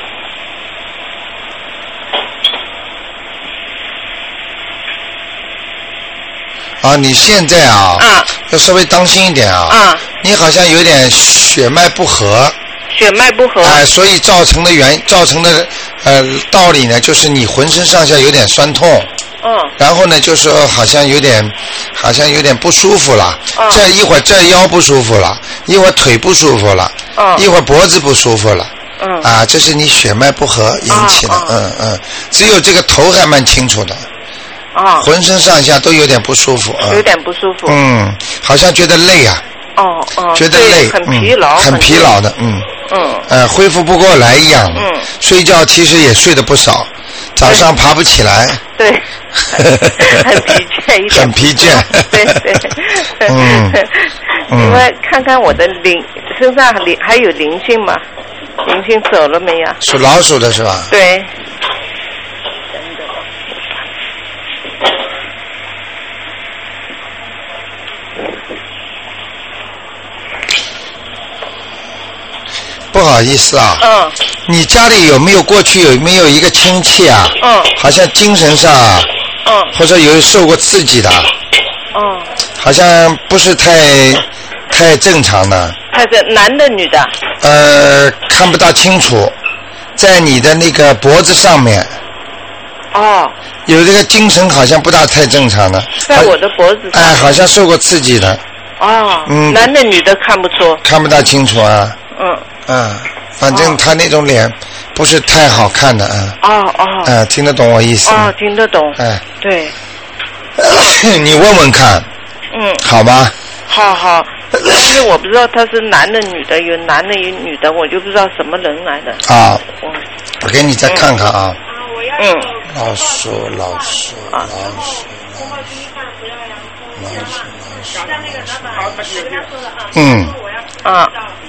Speaker 1: 啊，你现在啊，
Speaker 5: 啊，
Speaker 1: 要稍微当心一点啊。
Speaker 5: 啊。
Speaker 1: 你好像有点血脉不和。
Speaker 5: 血脉不和。
Speaker 1: 哎、呃，所以造成的原造成的呃道理呢，就是你浑身上下有点酸痛。
Speaker 5: 嗯。
Speaker 1: 然后呢，就是好像有点，好像有点不舒服了。
Speaker 5: 嗯。
Speaker 1: 这一会儿这腰不舒服了，一会儿腿不舒服了。
Speaker 5: 嗯。
Speaker 1: 一会儿脖子不舒服了。
Speaker 5: 嗯。
Speaker 1: 啊，这是你血脉不和引起的。嗯嗯。只有这个头还蛮清楚的。
Speaker 5: 啊。
Speaker 1: 浑身上下都有点不舒服。
Speaker 5: 有点不舒服。
Speaker 1: 嗯，好像觉得累啊。
Speaker 5: 哦哦。
Speaker 1: 觉得累，
Speaker 5: 很疲劳。
Speaker 1: 嗯、很疲劳的，嗯。
Speaker 5: 嗯。
Speaker 1: 呃，恢复不过来一样。
Speaker 5: 嗯。
Speaker 1: 睡觉其实也睡得不少，早上爬不起来。
Speaker 5: 对。很疲倦一点。
Speaker 1: 很疲倦。
Speaker 5: 对对。
Speaker 1: 嗯。
Speaker 5: 因为看看我的灵身上灵还有灵性吗？灵性走了没有？
Speaker 1: 属老鼠的是吧？
Speaker 5: 对。
Speaker 1: 不好意思啊。
Speaker 5: 嗯。
Speaker 1: 你家里有没有过去有没有一个亲戚啊？
Speaker 5: 嗯。
Speaker 1: 好像精神上啊。
Speaker 5: 嗯。
Speaker 1: 或者有受过刺激的。
Speaker 5: 嗯。
Speaker 1: 好像不是太太正常的。
Speaker 5: 他是男的女的？
Speaker 1: 呃，看不大清楚，在你的那个脖子上面。
Speaker 5: 哦。
Speaker 1: 有这个精神好像不大太正常的。
Speaker 5: 在我的脖子上。
Speaker 1: 哎，好像受过刺激的。
Speaker 5: 哦。
Speaker 1: 嗯。
Speaker 5: 男的女的看不出。
Speaker 1: 看不大清楚啊。
Speaker 5: 嗯。
Speaker 1: 嗯，反正他那种脸不是太好看的啊。
Speaker 5: 哦哦。
Speaker 1: 嗯，听得懂我意思吗？
Speaker 5: 哦，听得懂。
Speaker 1: 哎。
Speaker 5: 对。
Speaker 1: 你问问看。
Speaker 5: 嗯。
Speaker 1: 好吧。
Speaker 5: 好好，但是我不知道他是男的女的，有男的有女的，我就不知道什么人来的。
Speaker 1: 啊。
Speaker 5: 嗯。
Speaker 1: 我给你再看看啊。
Speaker 5: 嗯。
Speaker 1: 老鼠，老鼠，老鼠，老鼠，老鼠，老鼠。嗯。
Speaker 5: 啊。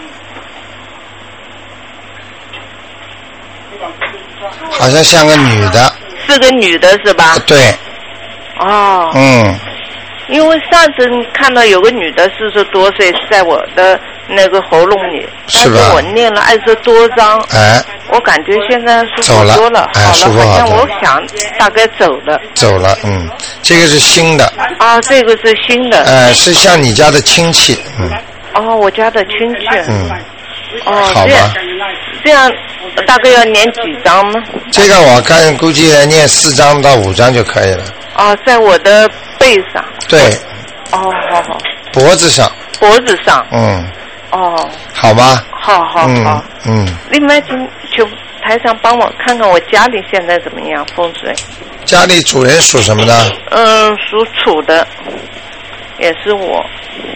Speaker 1: 好像像个女的。
Speaker 5: 是个女的是吧？
Speaker 1: 对。
Speaker 5: 哦。
Speaker 1: 嗯。
Speaker 5: 因为上次看到有个女的四十多岁，在我的那个喉咙里，
Speaker 1: 是吧？
Speaker 5: 但是我念了二十多章，
Speaker 1: 哎，
Speaker 5: 我感觉现在舒
Speaker 1: 服
Speaker 5: 多了，
Speaker 1: 哎、
Speaker 5: 好了，好像我
Speaker 1: 了
Speaker 5: 想大概走了。
Speaker 1: 走了，嗯，这个是新的。
Speaker 5: 啊，这个是新的。
Speaker 1: 呃，是像你家的亲戚，嗯。
Speaker 5: 哦，我家的亲戚。
Speaker 1: 嗯。
Speaker 5: 哦，
Speaker 1: 好吧。
Speaker 5: 这样大概要念几张呢？
Speaker 1: 这个我看估计念四张到五张就可以了。
Speaker 5: 哦，在我的背上。
Speaker 1: 对。
Speaker 5: 哦，好好。
Speaker 1: 脖子上。
Speaker 5: 脖子上。
Speaker 1: 嗯。
Speaker 5: 哦。
Speaker 1: 好吧。
Speaker 5: 好好好。
Speaker 1: 嗯。
Speaker 5: 另外，请求台上帮我看看我家里现在怎么样风水。
Speaker 1: 家里主人属什么的？
Speaker 5: 嗯，属鼠的，也是我。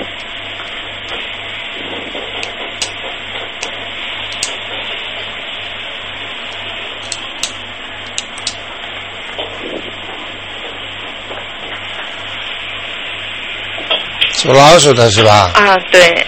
Speaker 1: 属老鼠的是吧？
Speaker 5: 啊，对。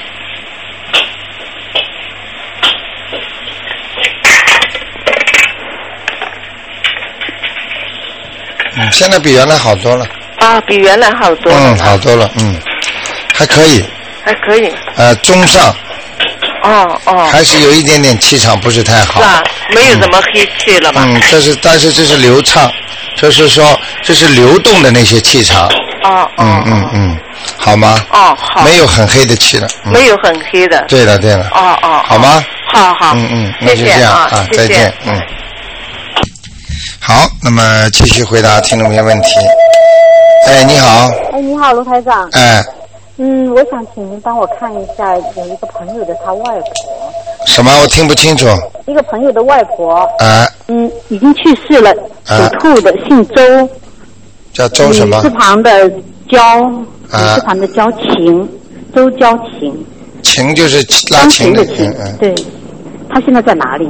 Speaker 1: 嗯，现在比原来好多了。
Speaker 5: 啊，比原来好多了。
Speaker 1: 嗯，好多了，嗯，还可以。
Speaker 5: 还可以。
Speaker 1: 呃，中上。
Speaker 5: 哦哦。
Speaker 1: 还是有一点点气场不是太好。
Speaker 5: 是吧？没有什么黑气了吧？
Speaker 1: 嗯，这是，但是这是流畅，就是说这是流动的那些气场。
Speaker 5: 哦。
Speaker 1: 嗯嗯嗯，好吗？
Speaker 5: 哦，好。
Speaker 1: 没有很黑的气了。
Speaker 5: 嗯、没有很黑的。
Speaker 1: 对了对了。
Speaker 5: 哦哦。
Speaker 1: 好吗？
Speaker 5: 好好。
Speaker 1: 嗯嗯，那就这样啊，
Speaker 5: 谢谢
Speaker 1: 再见，嗯。好，那么继续回答听众朋友问题。哎，你好。
Speaker 6: 哎，你好，卢台长。
Speaker 1: 哎。
Speaker 6: 嗯，我想请您帮我看一下，有一个朋友的他外婆。
Speaker 1: 什么？我听不清楚。
Speaker 6: 一个朋友的外婆。
Speaker 1: 啊。
Speaker 6: 嗯，已经去世了，属兔的，姓周。
Speaker 1: 叫周什么？
Speaker 6: 女字旁的焦，女字旁的焦琴，周焦琴。
Speaker 1: 琴就是拉琴
Speaker 6: 的琴。嗯。对。他现在在哪里？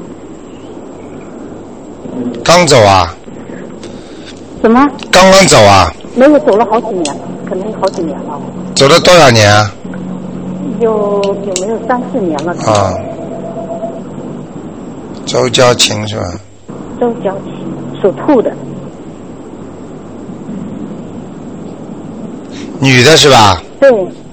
Speaker 1: 刚走啊？
Speaker 6: 什么？
Speaker 1: 刚刚走啊？
Speaker 6: 没有，走了好几年，可能好几年了。
Speaker 1: 走了多少年啊？
Speaker 6: 有有没有三四年了？
Speaker 1: 啊。周娇琴是吧？
Speaker 6: 周娇琴，属兔的。
Speaker 1: 女的是吧？
Speaker 6: 对。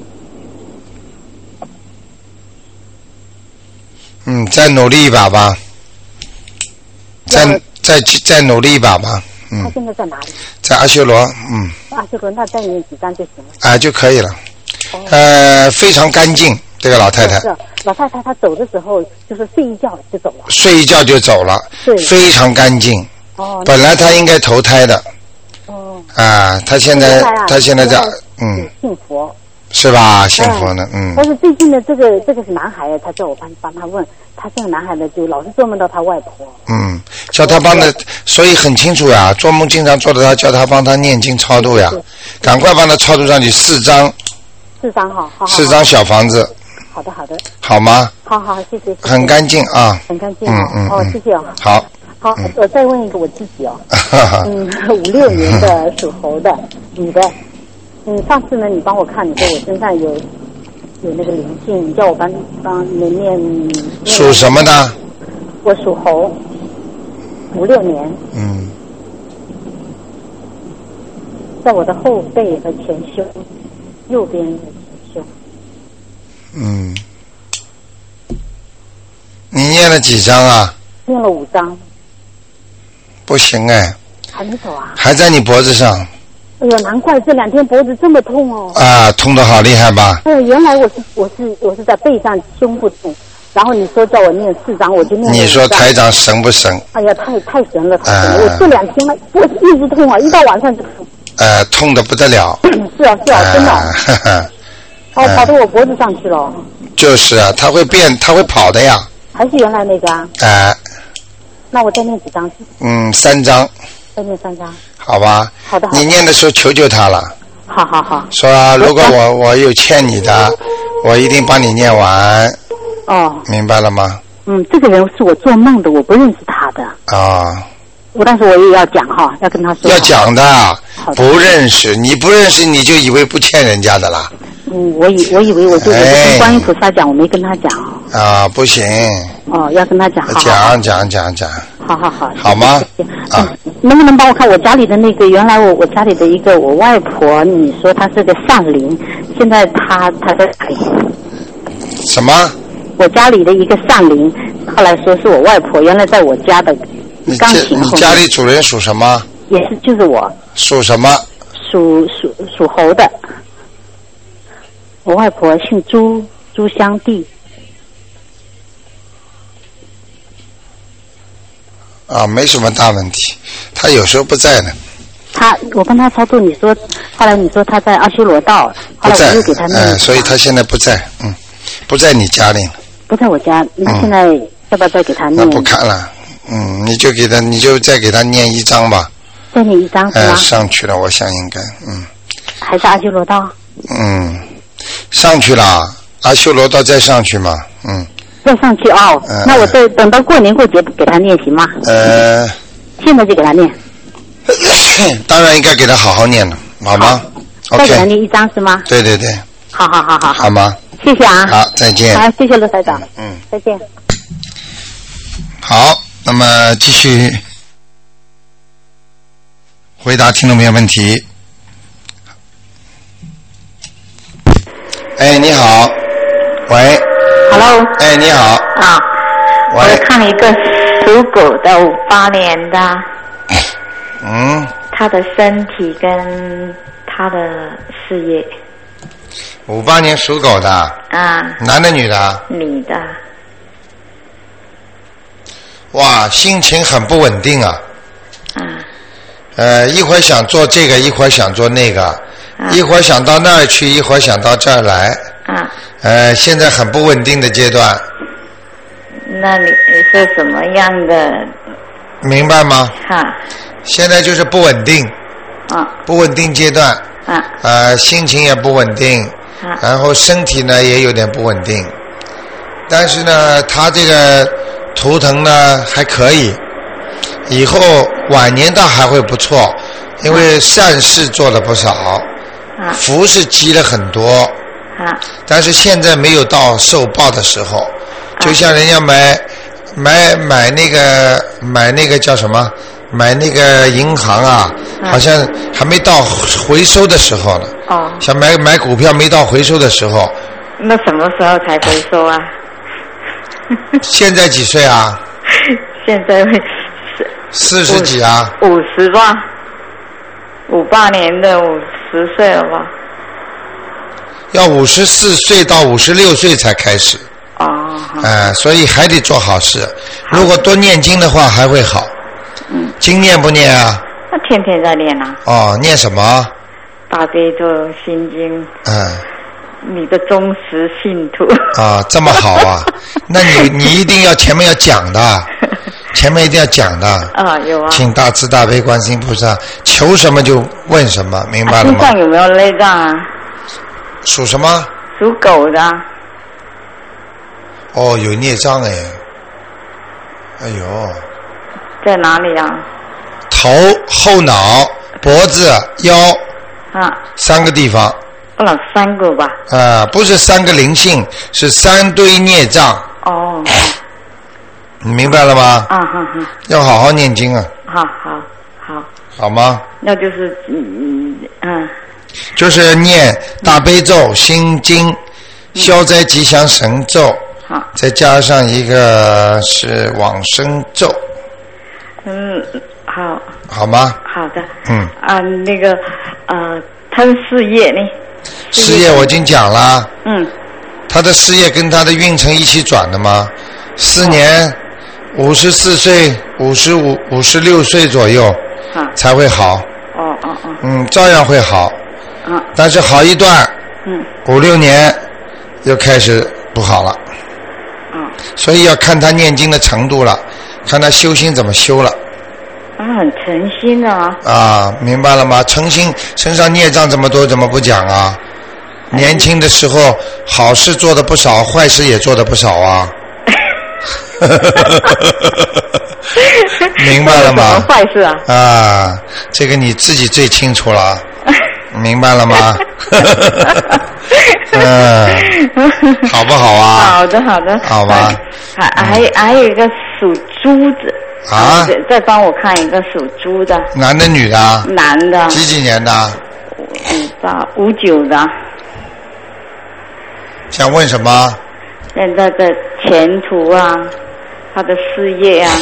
Speaker 1: 嗯，再努力一把吧。再再再努力一把吧。嗯。
Speaker 6: 他现在在哪里？
Speaker 1: 在阿修罗，嗯。
Speaker 6: 阿修罗，那再念几张就行了。
Speaker 1: 啊，就可以了。哦、呃，非常干净，这个老太太。
Speaker 6: 是老太太，她走的时候就是睡一觉就走了。
Speaker 1: 睡一觉就走了。
Speaker 6: 对。
Speaker 1: 非常干净。
Speaker 6: 哦。
Speaker 1: 本来她应该投胎的。
Speaker 6: 哦。
Speaker 1: 啊，她现在她现在在嗯。
Speaker 6: 信佛。
Speaker 1: 是吧？幸福呢，嗯。
Speaker 6: 但是最近的这个这个是男孩，他叫我帮帮他问，他这个男孩呢就老是做梦到他外婆。
Speaker 1: 嗯，叫他帮他，所以很清楚呀，做梦经常做到他，叫他帮他念经超度呀，赶快帮他超度上去四张。
Speaker 6: 四张哈，好。
Speaker 1: 四张小房子。
Speaker 6: 好的好的。
Speaker 1: 好吗？
Speaker 6: 好好，谢谢。
Speaker 1: 很干净啊。
Speaker 6: 很干净。
Speaker 1: 嗯嗯。
Speaker 6: 哦，谢谢哦。
Speaker 1: 好。
Speaker 6: 好，我再问一个我自己哦。嗯，五六年的属猴的女的。嗯，上次呢，你帮我看，你说我身上有有那个灵性，你叫我帮帮你念。
Speaker 1: 属什么的？
Speaker 6: 我属猴，五六年。
Speaker 1: 嗯。
Speaker 6: 在我的后背和前胸，右边的前胸。
Speaker 1: 嗯。你念了几张啊？
Speaker 6: 念了五张。
Speaker 1: 不行哎。
Speaker 6: 还没走啊？
Speaker 1: 还在你脖子上。
Speaker 6: 哎呦，难怪这两天脖子这么痛哦！
Speaker 1: 啊，痛得好厉害吧？
Speaker 6: 哎，原来我是我是我是在背上胸部痛，然后你说叫我念四张，我就念。
Speaker 1: 你说台长神不神？
Speaker 6: 哎呀，太太神了，太神了！我这两天我一直痛啊，一到晚上就痛。
Speaker 1: 呃，痛得不得了。
Speaker 6: 是啊是啊，真的。哦，跑到我脖子上去了。就是
Speaker 1: 啊，它会变，它会跑的呀。
Speaker 6: 还是原来那个啊？
Speaker 1: 哎。
Speaker 6: 那我再念几张？
Speaker 1: 嗯，三张。
Speaker 6: 再念三张。
Speaker 1: 好吧。
Speaker 6: 好的。
Speaker 1: 你念的时候求求他了。
Speaker 6: 好好好。
Speaker 1: 说啊，如果我我有欠你的，我一定帮你念完。
Speaker 6: 哦。
Speaker 1: 明白了吗？
Speaker 6: 嗯，这个人是我做梦的，我不认识他的。
Speaker 1: 啊。
Speaker 6: 我但是我也要讲哈，要跟他说。
Speaker 1: 要讲的。不认识，你不认识你就以为不欠人家的啦。
Speaker 6: 嗯，我以我以为我就跟观音菩萨讲，我没跟他讲。
Speaker 1: 啊，不行。
Speaker 6: 哦，要跟他讲。
Speaker 1: 讲讲讲讲。
Speaker 6: 好好好。
Speaker 1: 好吗？啊。
Speaker 6: 能不能帮我看我家里的那个？原来我我家里的一个我外婆，你说她是个善灵，现在她她在哪里？
Speaker 1: 什么？
Speaker 6: 我家里的一个善灵，后来说是我外婆，原来在我家的钢琴后面。
Speaker 1: 你家里主人属什么？
Speaker 6: 也是，就是我。
Speaker 1: 属什么？
Speaker 6: 属属属猴的。我外婆姓朱，朱香娣。
Speaker 1: 啊，没什么大问题，他有时候不在呢。
Speaker 6: 他，我跟他操作，你说，后来你说他在阿修罗道，后来我又给他念。
Speaker 1: 嗯，所以他现在不在，嗯，不在你家里。
Speaker 6: 不在我家，那现在要不要再给他念？
Speaker 1: 那不看了，嗯，你就给他，你就再给他念一张吧。
Speaker 6: 再念一张是吗？
Speaker 1: 嗯，上去了，我想应该，嗯。
Speaker 6: 还是阿修罗道？
Speaker 1: 嗯，上去了，阿修罗道再上去嘛，嗯。
Speaker 6: 再上去哦，嗯、那我再等到过年过节给他念行吗？
Speaker 1: 呃，
Speaker 6: 现在就给他念。
Speaker 1: 当然应该给他好好念了，好吗？
Speaker 6: 好
Speaker 1: OK。
Speaker 6: 再给他念一张是吗？
Speaker 1: 对对对。
Speaker 6: 好好好好。
Speaker 1: 好吗？
Speaker 6: 谢谢啊。
Speaker 1: 好，再见。
Speaker 6: 好，谢谢罗台长。
Speaker 1: 嗯。
Speaker 6: 再见。
Speaker 1: 好，那么继续回答听众朋友问题。哎，你好，喂
Speaker 7: ，Hello，
Speaker 1: 哎，你好，
Speaker 7: 啊，
Speaker 1: 喂，
Speaker 7: 我看一个属狗的五八年的，
Speaker 1: 嗯，
Speaker 7: 他的身体跟他的事业。
Speaker 1: 五八年属狗的，
Speaker 7: 啊，
Speaker 1: 男的女的？
Speaker 7: 女的。
Speaker 1: 哇，心情很不稳定啊。
Speaker 7: 啊。
Speaker 1: 呃，一会儿想做这个，一会儿想做那个，啊、一会儿想到那儿去，一会儿想到这儿来。
Speaker 7: 啊。
Speaker 1: 呃，现在很不稳定的阶段。
Speaker 7: 那你是什么样的？
Speaker 1: 明白吗？
Speaker 7: 哈。
Speaker 1: 现在就是不稳定。
Speaker 7: 啊。
Speaker 1: 不稳定阶段。
Speaker 7: 啊。
Speaker 1: 呃，心情也不稳定。然后身体呢也有点不稳定，但是呢他这个图腾呢还可以，以后晚年倒还会不错，因为善事做了不少，福是积了很多，但是现在没有到受报的时候，就像人家买买买那个买那个叫什么买那个银行啊，好像还没到回收的时候呢。
Speaker 7: 哦。
Speaker 1: 像买买股票没到回收的时候。
Speaker 7: 那什么时候才回收啊？
Speaker 1: 现在几岁啊？
Speaker 7: 现在
Speaker 1: 四十几啊？
Speaker 7: 五十吧，五八年的五十岁了吧？
Speaker 1: 要五十四岁到五十六岁才开始。
Speaker 7: 哦。
Speaker 1: 哎、呃，所以还得做好事。如果多念经的话，还会好。
Speaker 7: 嗯。
Speaker 1: 经念不念啊？
Speaker 7: 那天天在念啊。
Speaker 1: 哦，念什么？
Speaker 7: 大悲咒心经。
Speaker 1: 嗯。
Speaker 7: 你的忠实信徒。
Speaker 1: 啊，这么好啊！那你你一定要前面要讲的，前面一定要讲的。
Speaker 7: 啊，有啊。
Speaker 1: 请大慈大悲观世音菩萨，求什么就问什么，明白了吗？
Speaker 7: 身上有没有内脏啊？
Speaker 1: 属什么？
Speaker 7: 属狗的。
Speaker 1: 哦，有孽障哎！哎呦。
Speaker 7: 在哪里啊？
Speaker 1: 头、后脑、脖子、腰。
Speaker 7: 啊。
Speaker 1: 三个地方。
Speaker 7: 哦，三个吧。
Speaker 1: 啊、呃，不是三个灵性，是三堆孽障。
Speaker 7: 哦。
Speaker 1: 你明白了吗？
Speaker 7: 啊，好好。
Speaker 1: 要好好念经啊。
Speaker 7: 好好好。
Speaker 1: 好吗？
Speaker 7: 那就是嗯嗯。
Speaker 1: 就是念大悲咒、心经、消灾吉祥神咒，
Speaker 7: 好，
Speaker 1: 再加上一个是往生咒。
Speaker 7: 嗯，好。
Speaker 1: 好吗？
Speaker 7: 好的。
Speaker 1: 嗯。
Speaker 7: 啊，那个呃，他的事业呢？
Speaker 1: 事业我已经讲了。
Speaker 7: 嗯。
Speaker 1: 他的事业跟他的运程一起转的吗？四年，五十四岁、五十五、五十六岁左右，才会好。
Speaker 7: 哦哦哦。
Speaker 1: 嗯，照样会好。
Speaker 7: 嗯。
Speaker 1: 但是好一段。
Speaker 7: 嗯。
Speaker 1: 五六年，又开始不好了。
Speaker 7: 嗯。
Speaker 1: 所以要看他念经的程度了，看他修心怎么修了。
Speaker 7: 啊，很诚心的啊。
Speaker 1: 啊，明白了吗？诚心，身上孽障这么多，怎么不讲啊？年轻的时候好事做的不少，坏事也做的不少啊。明白了吗？
Speaker 7: 什么坏事啊？
Speaker 1: 啊，这个你自己最清楚了。明白了吗？嗯，好不好啊？
Speaker 7: 好的，好的。
Speaker 1: 好吧。
Speaker 7: 还还还有一个属猪的。
Speaker 1: 啊。
Speaker 7: 再帮我看一个属猪的。
Speaker 1: 男的女的？
Speaker 7: 男的。
Speaker 1: 几几年的？
Speaker 7: 五八五九的。
Speaker 1: 想问什么？
Speaker 7: 现在的前途啊，他的事业啊。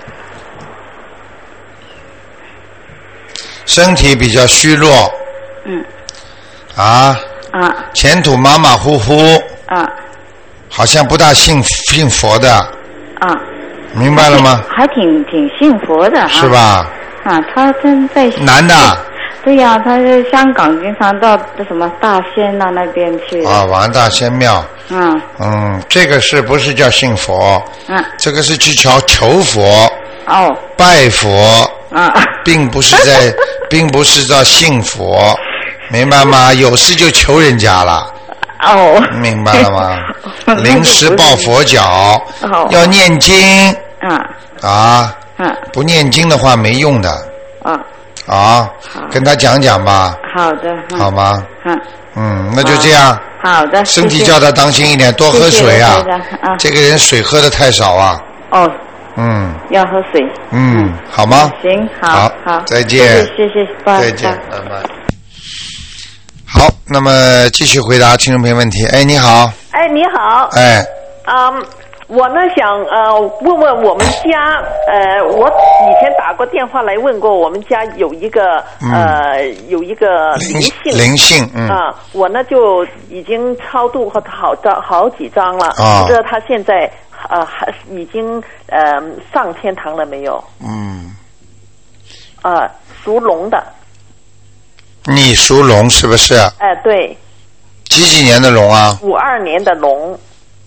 Speaker 1: 身体比较虚弱。
Speaker 7: 嗯。
Speaker 1: 啊。
Speaker 7: 啊。
Speaker 1: 前途马马虎虎。
Speaker 7: 啊。
Speaker 1: 好像不大信信佛的。
Speaker 7: 啊。
Speaker 1: 明白了吗？
Speaker 7: 还挺挺信佛的啊。
Speaker 1: 是吧？
Speaker 7: 啊，他正在。
Speaker 1: 男的。
Speaker 7: 对呀、啊，他在香港经常到什么大仙呐、啊、那边去。
Speaker 1: 啊，王大仙庙。
Speaker 7: 嗯。
Speaker 1: 嗯，这个是不是叫信佛？
Speaker 7: 嗯。
Speaker 1: 这个是去求求佛。
Speaker 7: 哦。
Speaker 1: 拜佛。
Speaker 7: 啊。
Speaker 1: 并不是在，并不是叫信佛，明白吗？有事就求人家了。
Speaker 7: 哦。
Speaker 1: 明白了吗？临时抱佛脚。
Speaker 7: 哦。
Speaker 1: 要念经。
Speaker 7: 嗯。
Speaker 1: 啊。
Speaker 7: 嗯。
Speaker 1: 不念经的话没用的。
Speaker 7: 啊。
Speaker 1: 啊。跟他讲讲吧。
Speaker 7: 好的。
Speaker 1: 嗯、好吗？
Speaker 7: 嗯。
Speaker 1: 嗯，那就这样。
Speaker 7: 好的。
Speaker 1: 身体叫他当心一点，多喝水啊。
Speaker 7: 谢谢啊。
Speaker 1: 这个人水喝的太少啊。
Speaker 7: 哦。
Speaker 1: 嗯。
Speaker 7: 要喝水。
Speaker 1: 嗯，好吗？
Speaker 7: 行，好，
Speaker 1: 好，
Speaker 7: 好，
Speaker 1: 再见。
Speaker 7: 谢谢，拜拜。
Speaker 1: 再见，拜拜。好，那么继续回答听众朋友问题。哎，你好。
Speaker 8: 哎，你好。
Speaker 1: 哎。
Speaker 8: 嗯。我呢想呃问问我们家呃我以前打过电话来问过我们家有一个、嗯、呃有一个灵性
Speaker 1: 灵性嗯
Speaker 8: 啊、呃、我呢就已经超度好好张好几张了，
Speaker 1: 啊、
Speaker 8: 不知道他现在呃还已经呃上天堂了没有？
Speaker 1: 嗯。
Speaker 8: 呃属龙的。
Speaker 1: 你属龙是不是？
Speaker 8: 哎、呃、对。
Speaker 1: 几几年的龙啊？
Speaker 8: 五二年的龙。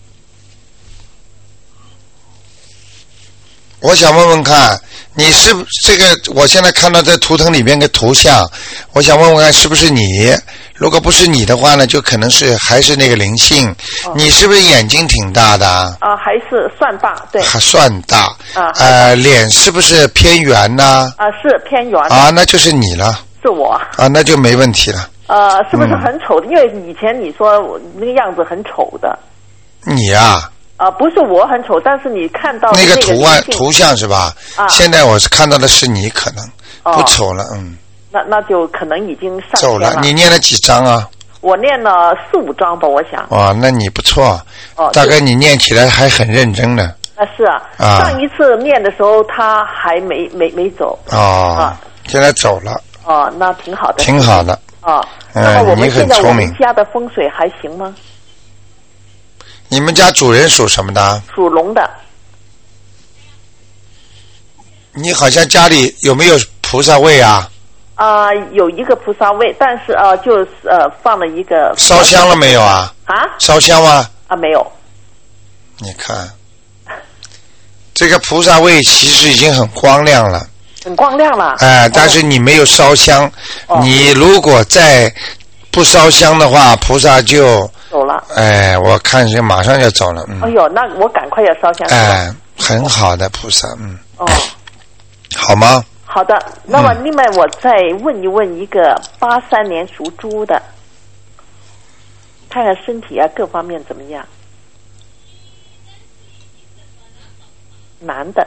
Speaker 1: 我想问问看，你是这个？我现在看到在图腾里边个图像，我想问问看是不是你？如果不是你的话呢，就可能是还是那个灵性。哦、你是不是眼睛挺大的？啊、
Speaker 8: 呃，还是算大，对。
Speaker 1: 还算大。
Speaker 8: 啊。
Speaker 1: 呃，脸是不是偏圆呢？
Speaker 8: 啊、呃，是偏圆。
Speaker 1: 啊，那就是你了。
Speaker 8: 是我。
Speaker 1: 啊，那就没问题了。
Speaker 8: 呃，是不是很丑的？嗯、因为以前你说我那个样子很丑的。
Speaker 1: 你呀、啊。
Speaker 8: 啊、呃，不是我很丑，但是你看到
Speaker 1: 那个图案图像是吧？
Speaker 8: 啊，
Speaker 1: 现在我是看到的是你，可能、哦、不丑了，嗯。
Speaker 8: 那那就可能已经上
Speaker 1: 走了。你念了几章啊？
Speaker 8: 我念了四五章吧，我想。
Speaker 1: 哦，那你不错。
Speaker 8: 哦。
Speaker 1: 大概你念起来还很认真呢。
Speaker 8: 啊，是啊。啊。上一次念的时候，他还没没没走。
Speaker 1: 哦。啊。现在走了。
Speaker 8: 哦，那挺好的。
Speaker 1: 挺好的。
Speaker 8: 啊。
Speaker 1: 嗯，
Speaker 8: 那么我们
Speaker 1: 现
Speaker 8: 在我们家的风水还行吗？
Speaker 1: 你们家主人属什么的？
Speaker 8: 属龙的。
Speaker 1: 你好像家里有没有菩萨位啊？
Speaker 8: 啊、呃，有一个菩萨位，但是呃，就呃放了一个。
Speaker 1: 烧香了没有啊？
Speaker 8: 啊？
Speaker 1: 烧香吗？
Speaker 8: 啊，没有。
Speaker 1: 你看，这个菩萨位其实已经很光亮了。
Speaker 8: 很光亮了。
Speaker 1: 哎、呃，但是你没有烧香，哦、你如果再不烧香的话，菩萨就。
Speaker 8: 走了，
Speaker 1: 哎，我看是马上就走了，嗯。
Speaker 8: 哎呦，那我赶快要烧香。
Speaker 1: 哎，很好的菩萨，嗯。
Speaker 8: 哦。
Speaker 1: 好吗？
Speaker 8: 好的，那么另外我再问一问一个八三年属猪的，看看身体啊各方面怎么样？男的。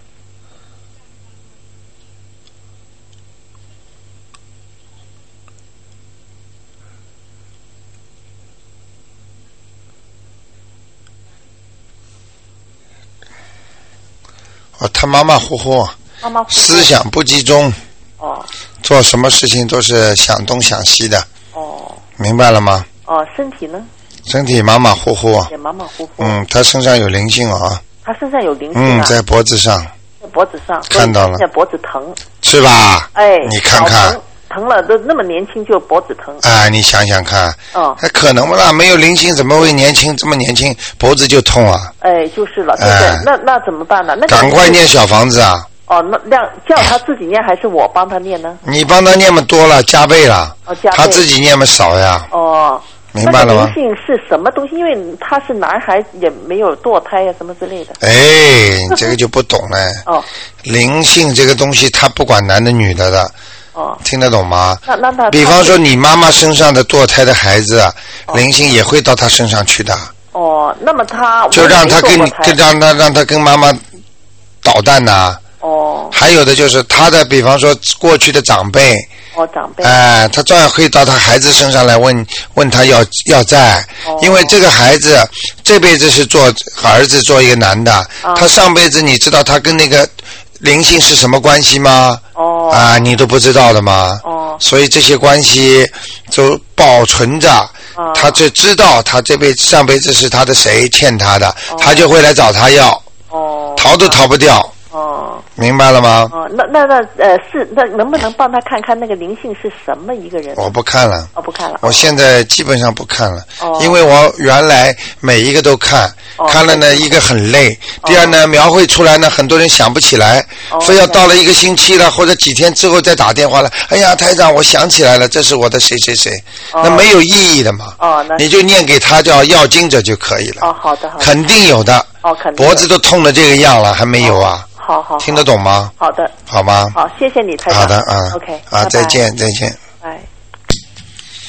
Speaker 1: 哦，他马马虎虎，
Speaker 8: 马马虎虎，
Speaker 1: 思想不集中。
Speaker 8: 哦。
Speaker 1: 做什么事情都是想东想西的。
Speaker 8: 哦。
Speaker 1: 明白了吗？
Speaker 8: 哦，身体呢？
Speaker 1: 身体马马虎虎。
Speaker 8: 也马马虎虎。
Speaker 1: 嗯，他身上有灵性啊。
Speaker 8: 他身上有灵性啊。
Speaker 1: 嗯，在脖子上。
Speaker 8: 在脖子上。
Speaker 1: 看到了。
Speaker 8: 在脖子疼。
Speaker 1: 是吧？
Speaker 8: 哎。
Speaker 1: 你看看。
Speaker 8: 疼了，都那么年轻就脖子疼。
Speaker 1: 啊，你想想看。
Speaker 8: 哦。
Speaker 1: 还可能吗？没有灵性怎么会年轻这么年轻脖子就痛啊？
Speaker 8: 哎，就是了，对对，那那怎么办呢？那
Speaker 1: 赶快念小房子啊！
Speaker 8: 哦，那让叫他自己念还是我帮他念呢？
Speaker 1: 你帮他念嘛多了，加倍了。
Speaker 8: 哦，加倍。
Speaker 1: 他自己念嘛少呀。
Speaker 8: 哦。
Speaker 1: 明白了吗？
Speaker 8: 灵性是什么东西？因为他是男孩，也没有堕胎呀、啊，什么之类的。
Speaker 1: 哎，这个就不懂了。
Speaker 8: 哦。
Speaker 1: 灵性这个东西，他不管男的女的的。
Speaker 8: 哦，
Speaker 1: 听得懂吗？
Speaker 8: 那那他，
Speaker 1: 比方说你妈妈身上的堕胎的孩子，哦、灵性也会到他身上去的。
Speaker 8: 哦，那么他
Speaker 1: 就让他跟跟让他让他跟妈妈捣蛋呐、啊。
Speaker 8: 哦。
Speaker 1: 还有的就是他的，比方说过去的长辈。
Speaker 8: 哦，长辈。
Speaker 1: 哎、呃，他照样会到他孩子身上来问问他要要债、哦，因为这个孩子这辈子是做儿子做一个男的，哦、他上辈子你知道他跟那个灵性是什么关系吗？
Speaker 8: 哦。
Speaker 1: 啊，你都不知道的吗？
Speaker 8: 哦。
Speaker 1: 所以这些关系都保存着，哦、他就知道他这辈子上辈子是他的谁欠他的，哦、他就会来找他要。
Speaker 8: 哦。
Speaker 1: 逃都逃不掉。
Speaker 8: 哦。
Speaker 1: 明白了吗？
Speaker 8: 哦，那那那呃是那能不能帮他看看那个灵性是什么一个人？
Speaker 1: 我不看了。
Speaker 8: 哦，不看了。
Speaker 1: 我现在基本上不看了，
Speaker 8: 哦、
Speaker 1: 因为我原来每一个都看，
Speaker 8: 哦、
Speaker 1: 看了呢一个很累，
Speaker 8: 哦、
Speaker 1: 第二呢描绘出来呢很多人想不起来，
Speaker 8: 哦、
Speaker 1: 非要到了一个星期了或者几天之后再打电话了，哎呀台长我想起来了，这是我的谁谁谁，
Speaker 8: 哦、
Speaker 1: 那没有意义的嘛。
Speaker 8: 哦，那
Speaker 1: 你就念给他叫要经者就可以了。
Speaker 8: 哦，好的好的。
Speaker 1: 肯定有的。
Speaker 8: 哦，肯定。
Speaker 1: 脖子都痛的这个样了，还没有啊？
Speaker 8: 哦好好，
Speaker 1: 听得懂吗？
Speaker 8: 好的，
Speaker 1: 好吗？
Speaker 8: 好，谢谢你，台长。
Speaker 1: 好的，啊
Speaker 8: ，OK，
Speaker 1: 啊，再见，再见。
Speaker 8: 拜。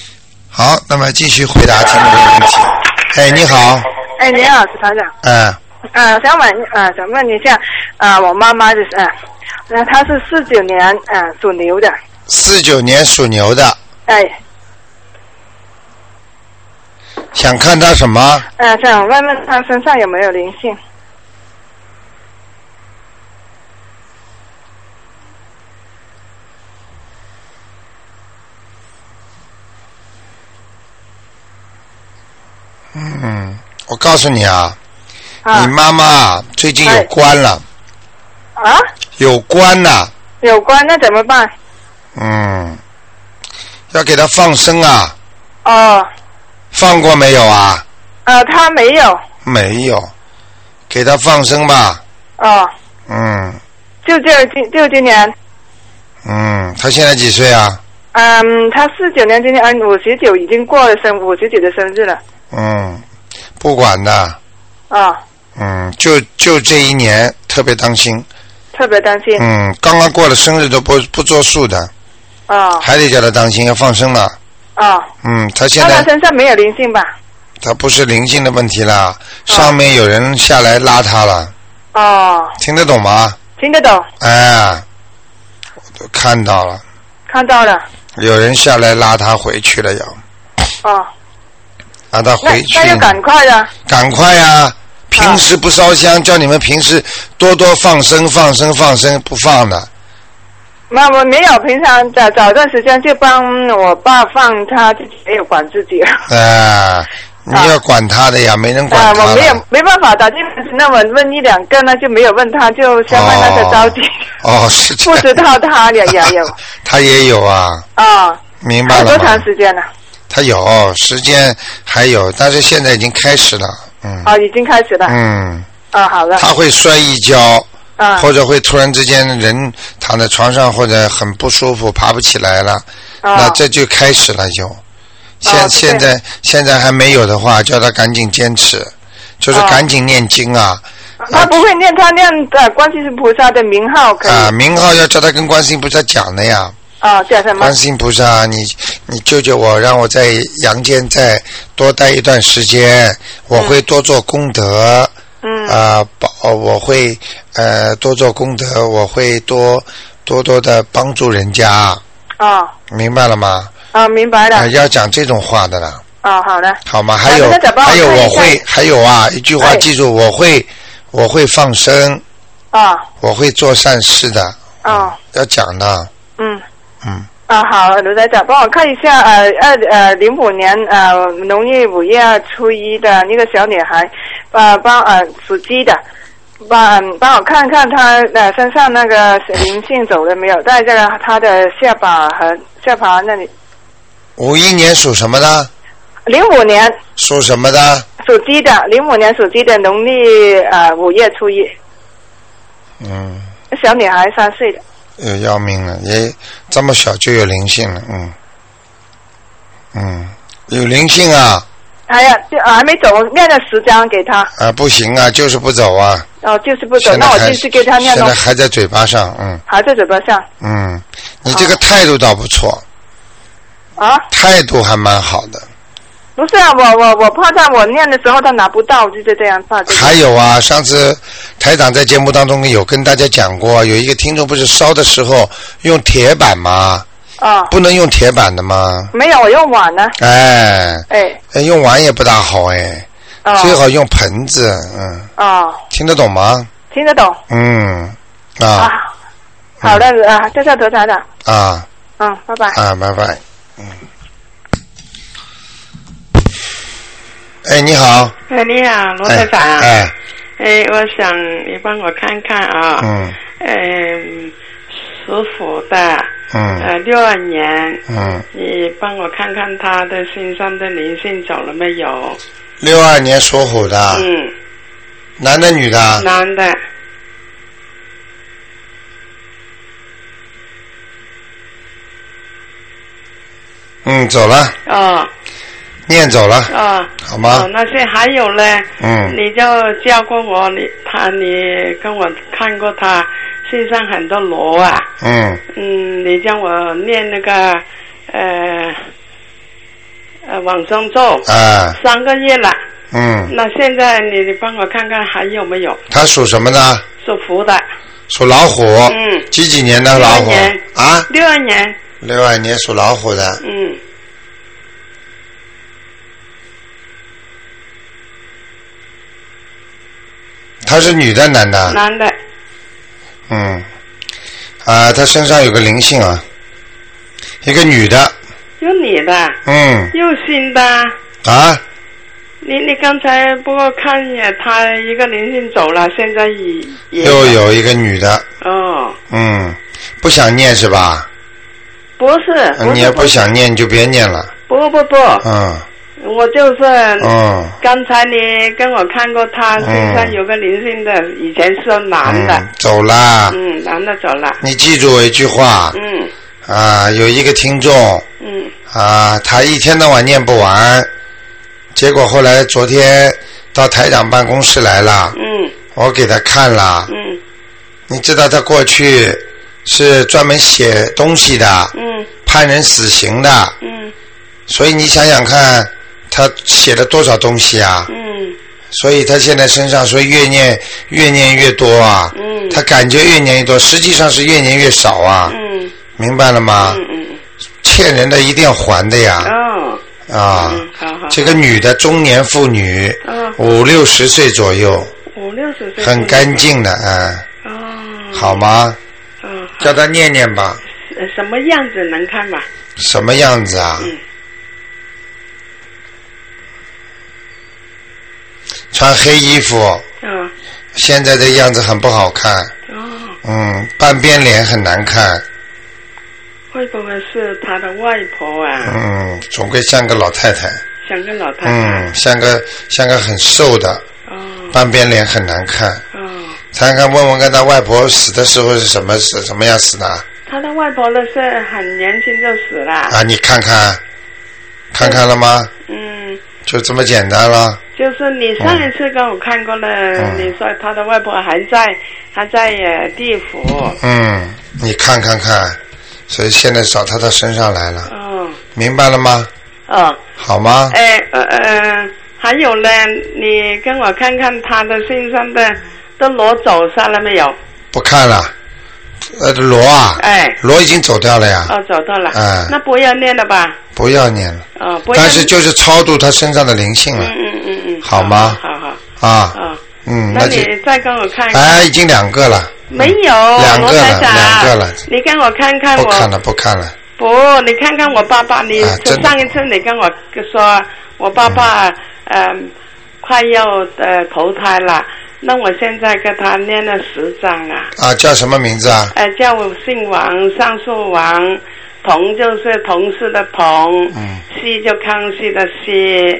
Speaker 1: 好，那么继续回答听众的问题。哎，你好。
Speaker 9: 哎，你好，是台长。
Speaker 1: 哎。
Speaker 9: 啊，想问啊，想问一下啊，我妈妈就是啊，那她是四九年啊属牛的。
Speaker 1: 四九年属牛的。
Speaker 9: 哎。
Speaker 1: 想看她什么？
Speaker 9: 啊，想问问她身上有没有灵性？
Speaker 1: 嗯，我告诉你啊，啊你妈妈最近有关了。
Speaker 9: 啊？
Speaker 1: 有关呐。
Speaker 9: 有关，那怎么办？
Speaker 1: 嗯，要给她放生啊。
Speaker 9: 哦。
Speaker 1: 放过没有啊？
Speaker 9: 呃，她没有。
Speaker 1: 没有，给她放生吧。
Speaker 9: 哦。
Speaker 1: 嗯。
Speaker 9: 就就今就今年。
Speaker 1: 嗯，她现在几岁啊？
Speaker 9: 嗯，她四九年，今年嗯五十九，已经过了生五十九的生日了。
Speaker 1: 嗯，不管的。
Speaker 9: 啊、哦。
Speaker 1: 嗯，就就这一年特别当心。
Speaker 9: 特别担心。
Speaker 1: 嗯，刚刚过了生日都不不作数的。
Speaker 9: 啊、哦。
Speaker 1: 还得叫他当心，要放生了。
Speaker 9: 啊、哦。
Speaker 1: 嗯，他现在。
Speaker 9: 他身上没有灵性吧？
Speaker 1: 他不是灵性的问题啦，哦、上面有人下来拉他了。
Speaker 9: 哦。
Speaker 1: 听得懂吗？
Speaker 9: 听得懂。
Speaker 1: 哎，我都看到了。
Speaker 9: 看到了。
Speaker 1: 有人下来拉他回去了要。
Speaker 9: 哦。
Speaker 1: 让他回去。
Speaker 9: 那那就赶快的。
Speaker 1: 赶快呀！平时不烧香，啊、叫你们平时多多放生、放生、放生，不放的。
Speaker 9: 那我没有，平常找找段时间就帮我爸放，他自己没有管自己。
Speaker 1: 啊，你要管他的呀，啊、没人管他。
Speaker 9: 啊，我没有，没办法打进来，那我问一两个，那就没有问他，就先问那个着急。
Speaker 1: 哦，哦是这
Speaker 9: 样。不知道他也也有。
Speaker 1: 他也有啊。
Speaker 9: 啊。
Speaker 1: 明白了吗？
Speaker 9: 多长时间了？
Speaker 1: 他有时间还有，但是现在已经开始了，嗯。
Speaker 9: 啊，已经开始了。
Speaker 1: 嗯。
Speaker 9: 啊，好的。
Speaker 1: 他会摔一跤，
Speaker 9: 啊，
Speaker 1: 或者会突然之间人躺在床上或者很不舒服，爬不起来了，
Speaker 9: 啊、
Speaker 1: 那这就开始了就。现、啊、现在现在还没有的话，叫他赶紧坚持，就是赶紧念经啊。
Speaker 9: 啊他不会念，他念呃观世音菩萨的名号可以。
Speaker 1: 啊，名号要叫他跟观世音菩萨讲的呀。
Speaker 9: 啊，叫什么？
Speaker 1: 观世音菩萨，你你救救我，让我在阳间再多待一段时间，我会多做功德。
Speaker 9: 嗯。
Speaker 1: 啊，保、呃、我会呃多做功德，我会多多多的帮助人家。啊、
Speaker 9: 哦。
Speaker 1: 明白了吗？
Speaker 9: 啊，明白了。
Speaker 1: 呃、要讲这种话的啦。
Speaker 9: 哦，好的。
Speaker 1: 好吗？还有还有我会还有啊，一句话记住，我会我会放生。
Speaker 9: 啊、哦。
Speaker 1: 我会做善事的。
Speaker 9: 哦。
Speaker 1: 要讲的。
Speaker 9: 嗯。
Speaker 1: 嗯。
Speaker 9: 啊，好，卢台长，帮我看一下，呃，二呃零五年呃农历五月初一的那个小女孩，呃，帮呃属鸡的，帮帮我看看她呃身上那个灵性走了没有，在这个她的下巴和下巴那里。
Speaker 1: 五一年属什么的？
Speaker 9: 零五年。
Speaker 1: 属什么的？
Speaker 9: 属鸡的，零五年属鸡的，农历呃五月初一。
Speaker 1: 嗯。
Speaker 9: 小女孩三岁的。
Speaker 1: 呃，要命了，也这么小就有灵性了，嗯，嗯，有灵性啊！
Speaker 9: 哎呀，就还没走，念了十张给他。
Speaker 1: 啊，不行啊，就是不走啊。
Speaker 9: 哦，就是不走，那我继续给他念。
Speaker 1: 现在还在嘴巴上，嗯。
Speaker 9: 还在嘴巴上。
Speaker 1: 嗯，你这个态度倒不错。
Speaker 9: 啊？
Speaker 1: 态度还蛮好的。
Speaker 9: 不是啊，我我我怕他我念的时候他拿不到，就是这样怕、这个。
Speaker 1: 还有啊，上次台长在节目当中有跟大家讲过，有一个听众不是烧的时候用铁板吗？
Speaker 9: 啊、哦。
Speaker 1: 不能用铁板的吗？
Speaker 9: 没有，我用碗呢。
Speaker 1: 哎。
Speaker 9: 哎。
Speaker 1: 用碗也不大好哎。哦。最好用盆子，嗯。
Speaker 9: 哦。
Speaker 1: 听得懂吗？
Speaker 9: 听得懂。
Speaker 1: 嗯。啊。
Speaker 9: 啊好的、嗯、啊，这下得台长。
Speaker 1: 啊。
Speaker 9: 嗯，拜拜。
Speaker 1: 啊，拜拜。嗯。哎，你好。
Speaker 10: 哎，你好，罗台长。
Speaker 1: 哎。
Speaker 10: 哎，我想你帮我看看啊。
Speaker 1: 嗯。
Speaker 10: 嗯，属虎的。
Speaker 1: 嗯。
Speaker 10: 呃，六二年。
Speaker 1: 嗯。
Speaker 10: 你帮我看看他的身上的灵性走了没有？
Speaker 1: 六二年属虎的。
Speaker 10: 嗯。
Speaker 1: 男的女的？
Speaker 10: 男的。
Speaker 1: 嗯，走了。
Speaker 10: 哦。
Speaker 1: 念走了。
Speaker 10: 哦。
Speaker 1: 好吗？
Speaker 10: 哦，那些还有呢。
Speaker 1: 嗯。
Speaker 10: 你就教过我，你他你跟我看过他身上很多螺啊。
Speaker 1: 嗯。
Speaker 10: 嗯，你叫我念那个呃呃往生咒。
Speaker 1: 啊。
Speaker 10: 三个月了。
Speaker 1: 嗯。
Speaker 10: 那现在你你帮我看看还有没有？
Speaker 1: 他属什么的？
Speaker 10: 属虎的。
Speaker 1: 属老虎。
Speaker 10: 嗯。
Speaker 1: 几几年的老虎？
Speaker 10: 六二年。
Speaker 1: 啊？
Speaker 10: 六二年。
Speaker 1: 六二年属老虎的。
Speaker 10: 嗯。
Speaker 1: 他是女的男的？
Speaker 10: 男的。
Speaker 1: 嗯。啊，他身上有个灵性啊，一个女的。
Speaker 10: 有女的。
Speaker 1: 嗯。
Speaker 10: 有新的。
Speaker 1: 啊？
Speaker 10: 你你刚才不过看也，他一个灵性走了，现在也
Speaker 1: 又有一个女的。
Speaker 10: 哦。
Speaker 1: 嗯，不想念是吧？
Speaker 10: 不是。不是
Speaker 1: 你也不想念，你就别念了。
Speaker 10: 不不不。
Speaker 1: 嗯。
Speaker 10: 我就是，
Speaker 1: 嗯，
Speaker 10: 刚才你跟我看过他身上有个灵性的，嗯、以前是男的、
Speaker 1: 嗯，走了，
Speaker 10: 嗯，男的走了。
Speaker 1: 你记住我一句话，
Speaker 10: 嗯，
Speaker 1: 啊，有一个听众，
Speaker 10: 嗯，
Speaker 1: 啊，他一天到晚念不完，结果后来昨天到台长办公室来了，
Speaker 10: 嗯，
Speaker 1: 我给他看了，
Speaker 10: 嗯，
Speaker 1: 你知道他过去是专门写东西的，
Speaker 10: 嗯，
Speaker 1: 判人死刑的，
Speaker 10: 嗯，
Speaker 1: 所以你想想看。他写了多少东西啊？
Speaker 10: 嗯，
Speaker 1: 所以他现在身上所以越念越念越多啊。
Speaker 10: 嗯，
Speaker 1: 他感觉越念越多，实际上是越念越少啊。
Speaker 10: 嗯，
Speaker 1: 明白了吗？
Speaker 10: 嗯嗯，
Speaker 1: 欠人的一定要还的呀。
Speaker 10: 哦。
Speaker 1: 啊，
Speaker 10: 嗯，好好。
Speaker 1: 这个女的中年妇女，
Speaker 10: 哦、
Speaker 1: 五六十岁左右。
Speaker 10: 五六十岁。
Speaker 1: 很干净的啊。
Speaker 10: 哦。
Speaker 1: 好吗？
Speaker 10: 哦。
Speaker 1: 叫她念念吧。
Speaker 10: 什么样子能看吧？
Speaker 1: 什么样子啊？
Speaker 10: 嗯。
Speaker 1: 穿黑衣服，
Speaker 10: 嗯，
Speaker 1: 现在的样子很不好看，
Speaker 10: 哦，
Speaker 1: 嗯，半边脸很难看，
Speaker 10: 会不会是他的外婆啊？
Speaker 1: 嗯，总归像个老太太，
Speaker 10: 像个老太太，
Speaker 1: 嗯，像个像个很瘦的，
Speaker 10: 哦，
Speaker 1: 半边脸很难看，
Speaker 10: 哦，
Speaker 1: 看看问问看他外婆死的时候是什么死什么样死的？
Speaker 10: 他的外婆呢是很年轻就死了。
Speaker 1: 啊，你看看，看看了吗？
Speaker 10: 嗯，
Speaker 1: 就这么简单了。
Speaker 10: 就是你上一次跟我看过了，嗯、你说他的外婆还在，还在呃地府。
Speaker 1: 嗯，你看看看，所以现在找他到身上来了。
Speaker 10: 哦。
Speaker 1: 明白了吗？
Speaker 10: 哦。
Speaker 1: 好吗？
Speaker 10: 哎呃呃，还有呢，你跟我看看他的身上的都裸走上了没有？
Speaker 1: 不看了。呃，罗啊，
Speaker 10: 哎，
Speaker 1: 罗已经走掉了呀。
Speaker 10: 哦，走掉了。
Speaker 1: 哎，
Speaker 10: 那不要念了吧？
Speaker 1: 不要念了。
Speaker 10: 哦，不要。
Speaker 1: 但是就是超度他身上的灵性了。
Speaker 10: 嗯嗯嗯嗯。
Speaker 1: 好吗？
Speaker 10: 好好。
Speaker 1: 啊。
Speaker 10: 啊。
Speaker 1: 嗯，
Speaker 10: 那你再跟我看看。
Speaker 1: 哎，已经两个了。
Speaker 10: 没有。
Speaker 1: 两个了，两个了。
Speaker 10: 你跟我看看我。
Speaker 1: 不看了，不看了。
Speaker 10: 不，你看看我爸爸，你上一次你跟我说我爸爸嗯快要呃投胎了。那我现在给他念了十章啊！
Speaker 1: 啊，叫什么名字啊？
Speaker 10: 呃，叫我姓王，上树王，同就是同事的同，
Speaker 1: 嗯，
Speaker 10: 熙就康熙的熙。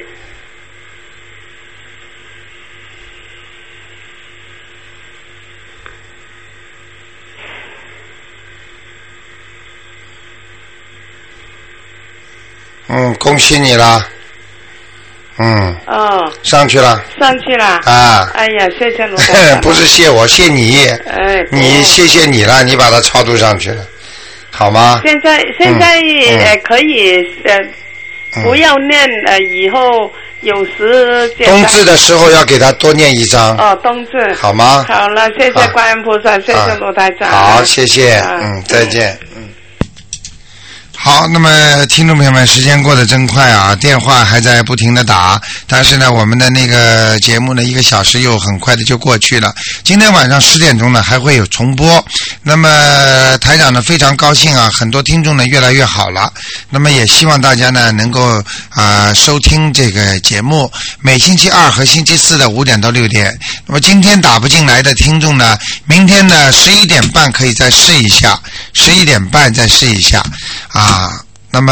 Speaker 1: 嗯，恭喜你了。嗯，
Speaker 10: 哦，
Speaker 1: 上去了，
Speaker 10: 上去了
Speaker 1: 啊！
Speaker 10: 哎呀，谢谢卢台长。
Speaker 1: 不是谢我，谢你。
Speaker 10: 哎，
Speaker 1: 你谢谢你了，你把它超度上去了，好吗？
Speaker 10: 现在现在
Speaker 1: 嗯
Speaker 10: 呃可以呃、嗯、不要念呃以后有时
Speaker 1: 冬至的时候要给他多念一张。
Speaker 10: 哦，冬至
Speaker 1: 好吗？
Speaker 10: 好了，谢谢观音菩萨，谢谢卢台长。
Speaker 1: 好，谢谢，
Speaker 10: 啊、
Speaker 1: 嗯，再见，嗯。好，那么听众朋友们，时间过得真快啊，电话还在不停的打，但是呢，我们的那个节目呢，一个小时又很快的就过去了。今天晚上十点钟呢，还会有重播。那么台长呢非常高兴啊，很多听众呢越来越好了。那么也希望大家呢能够啊、呃、收听这个节目，每星期二和星期四的五点到六点。那么今天打不进来的听众呢，明天呢十一点半可以再试一下，十一点半再试一下啊。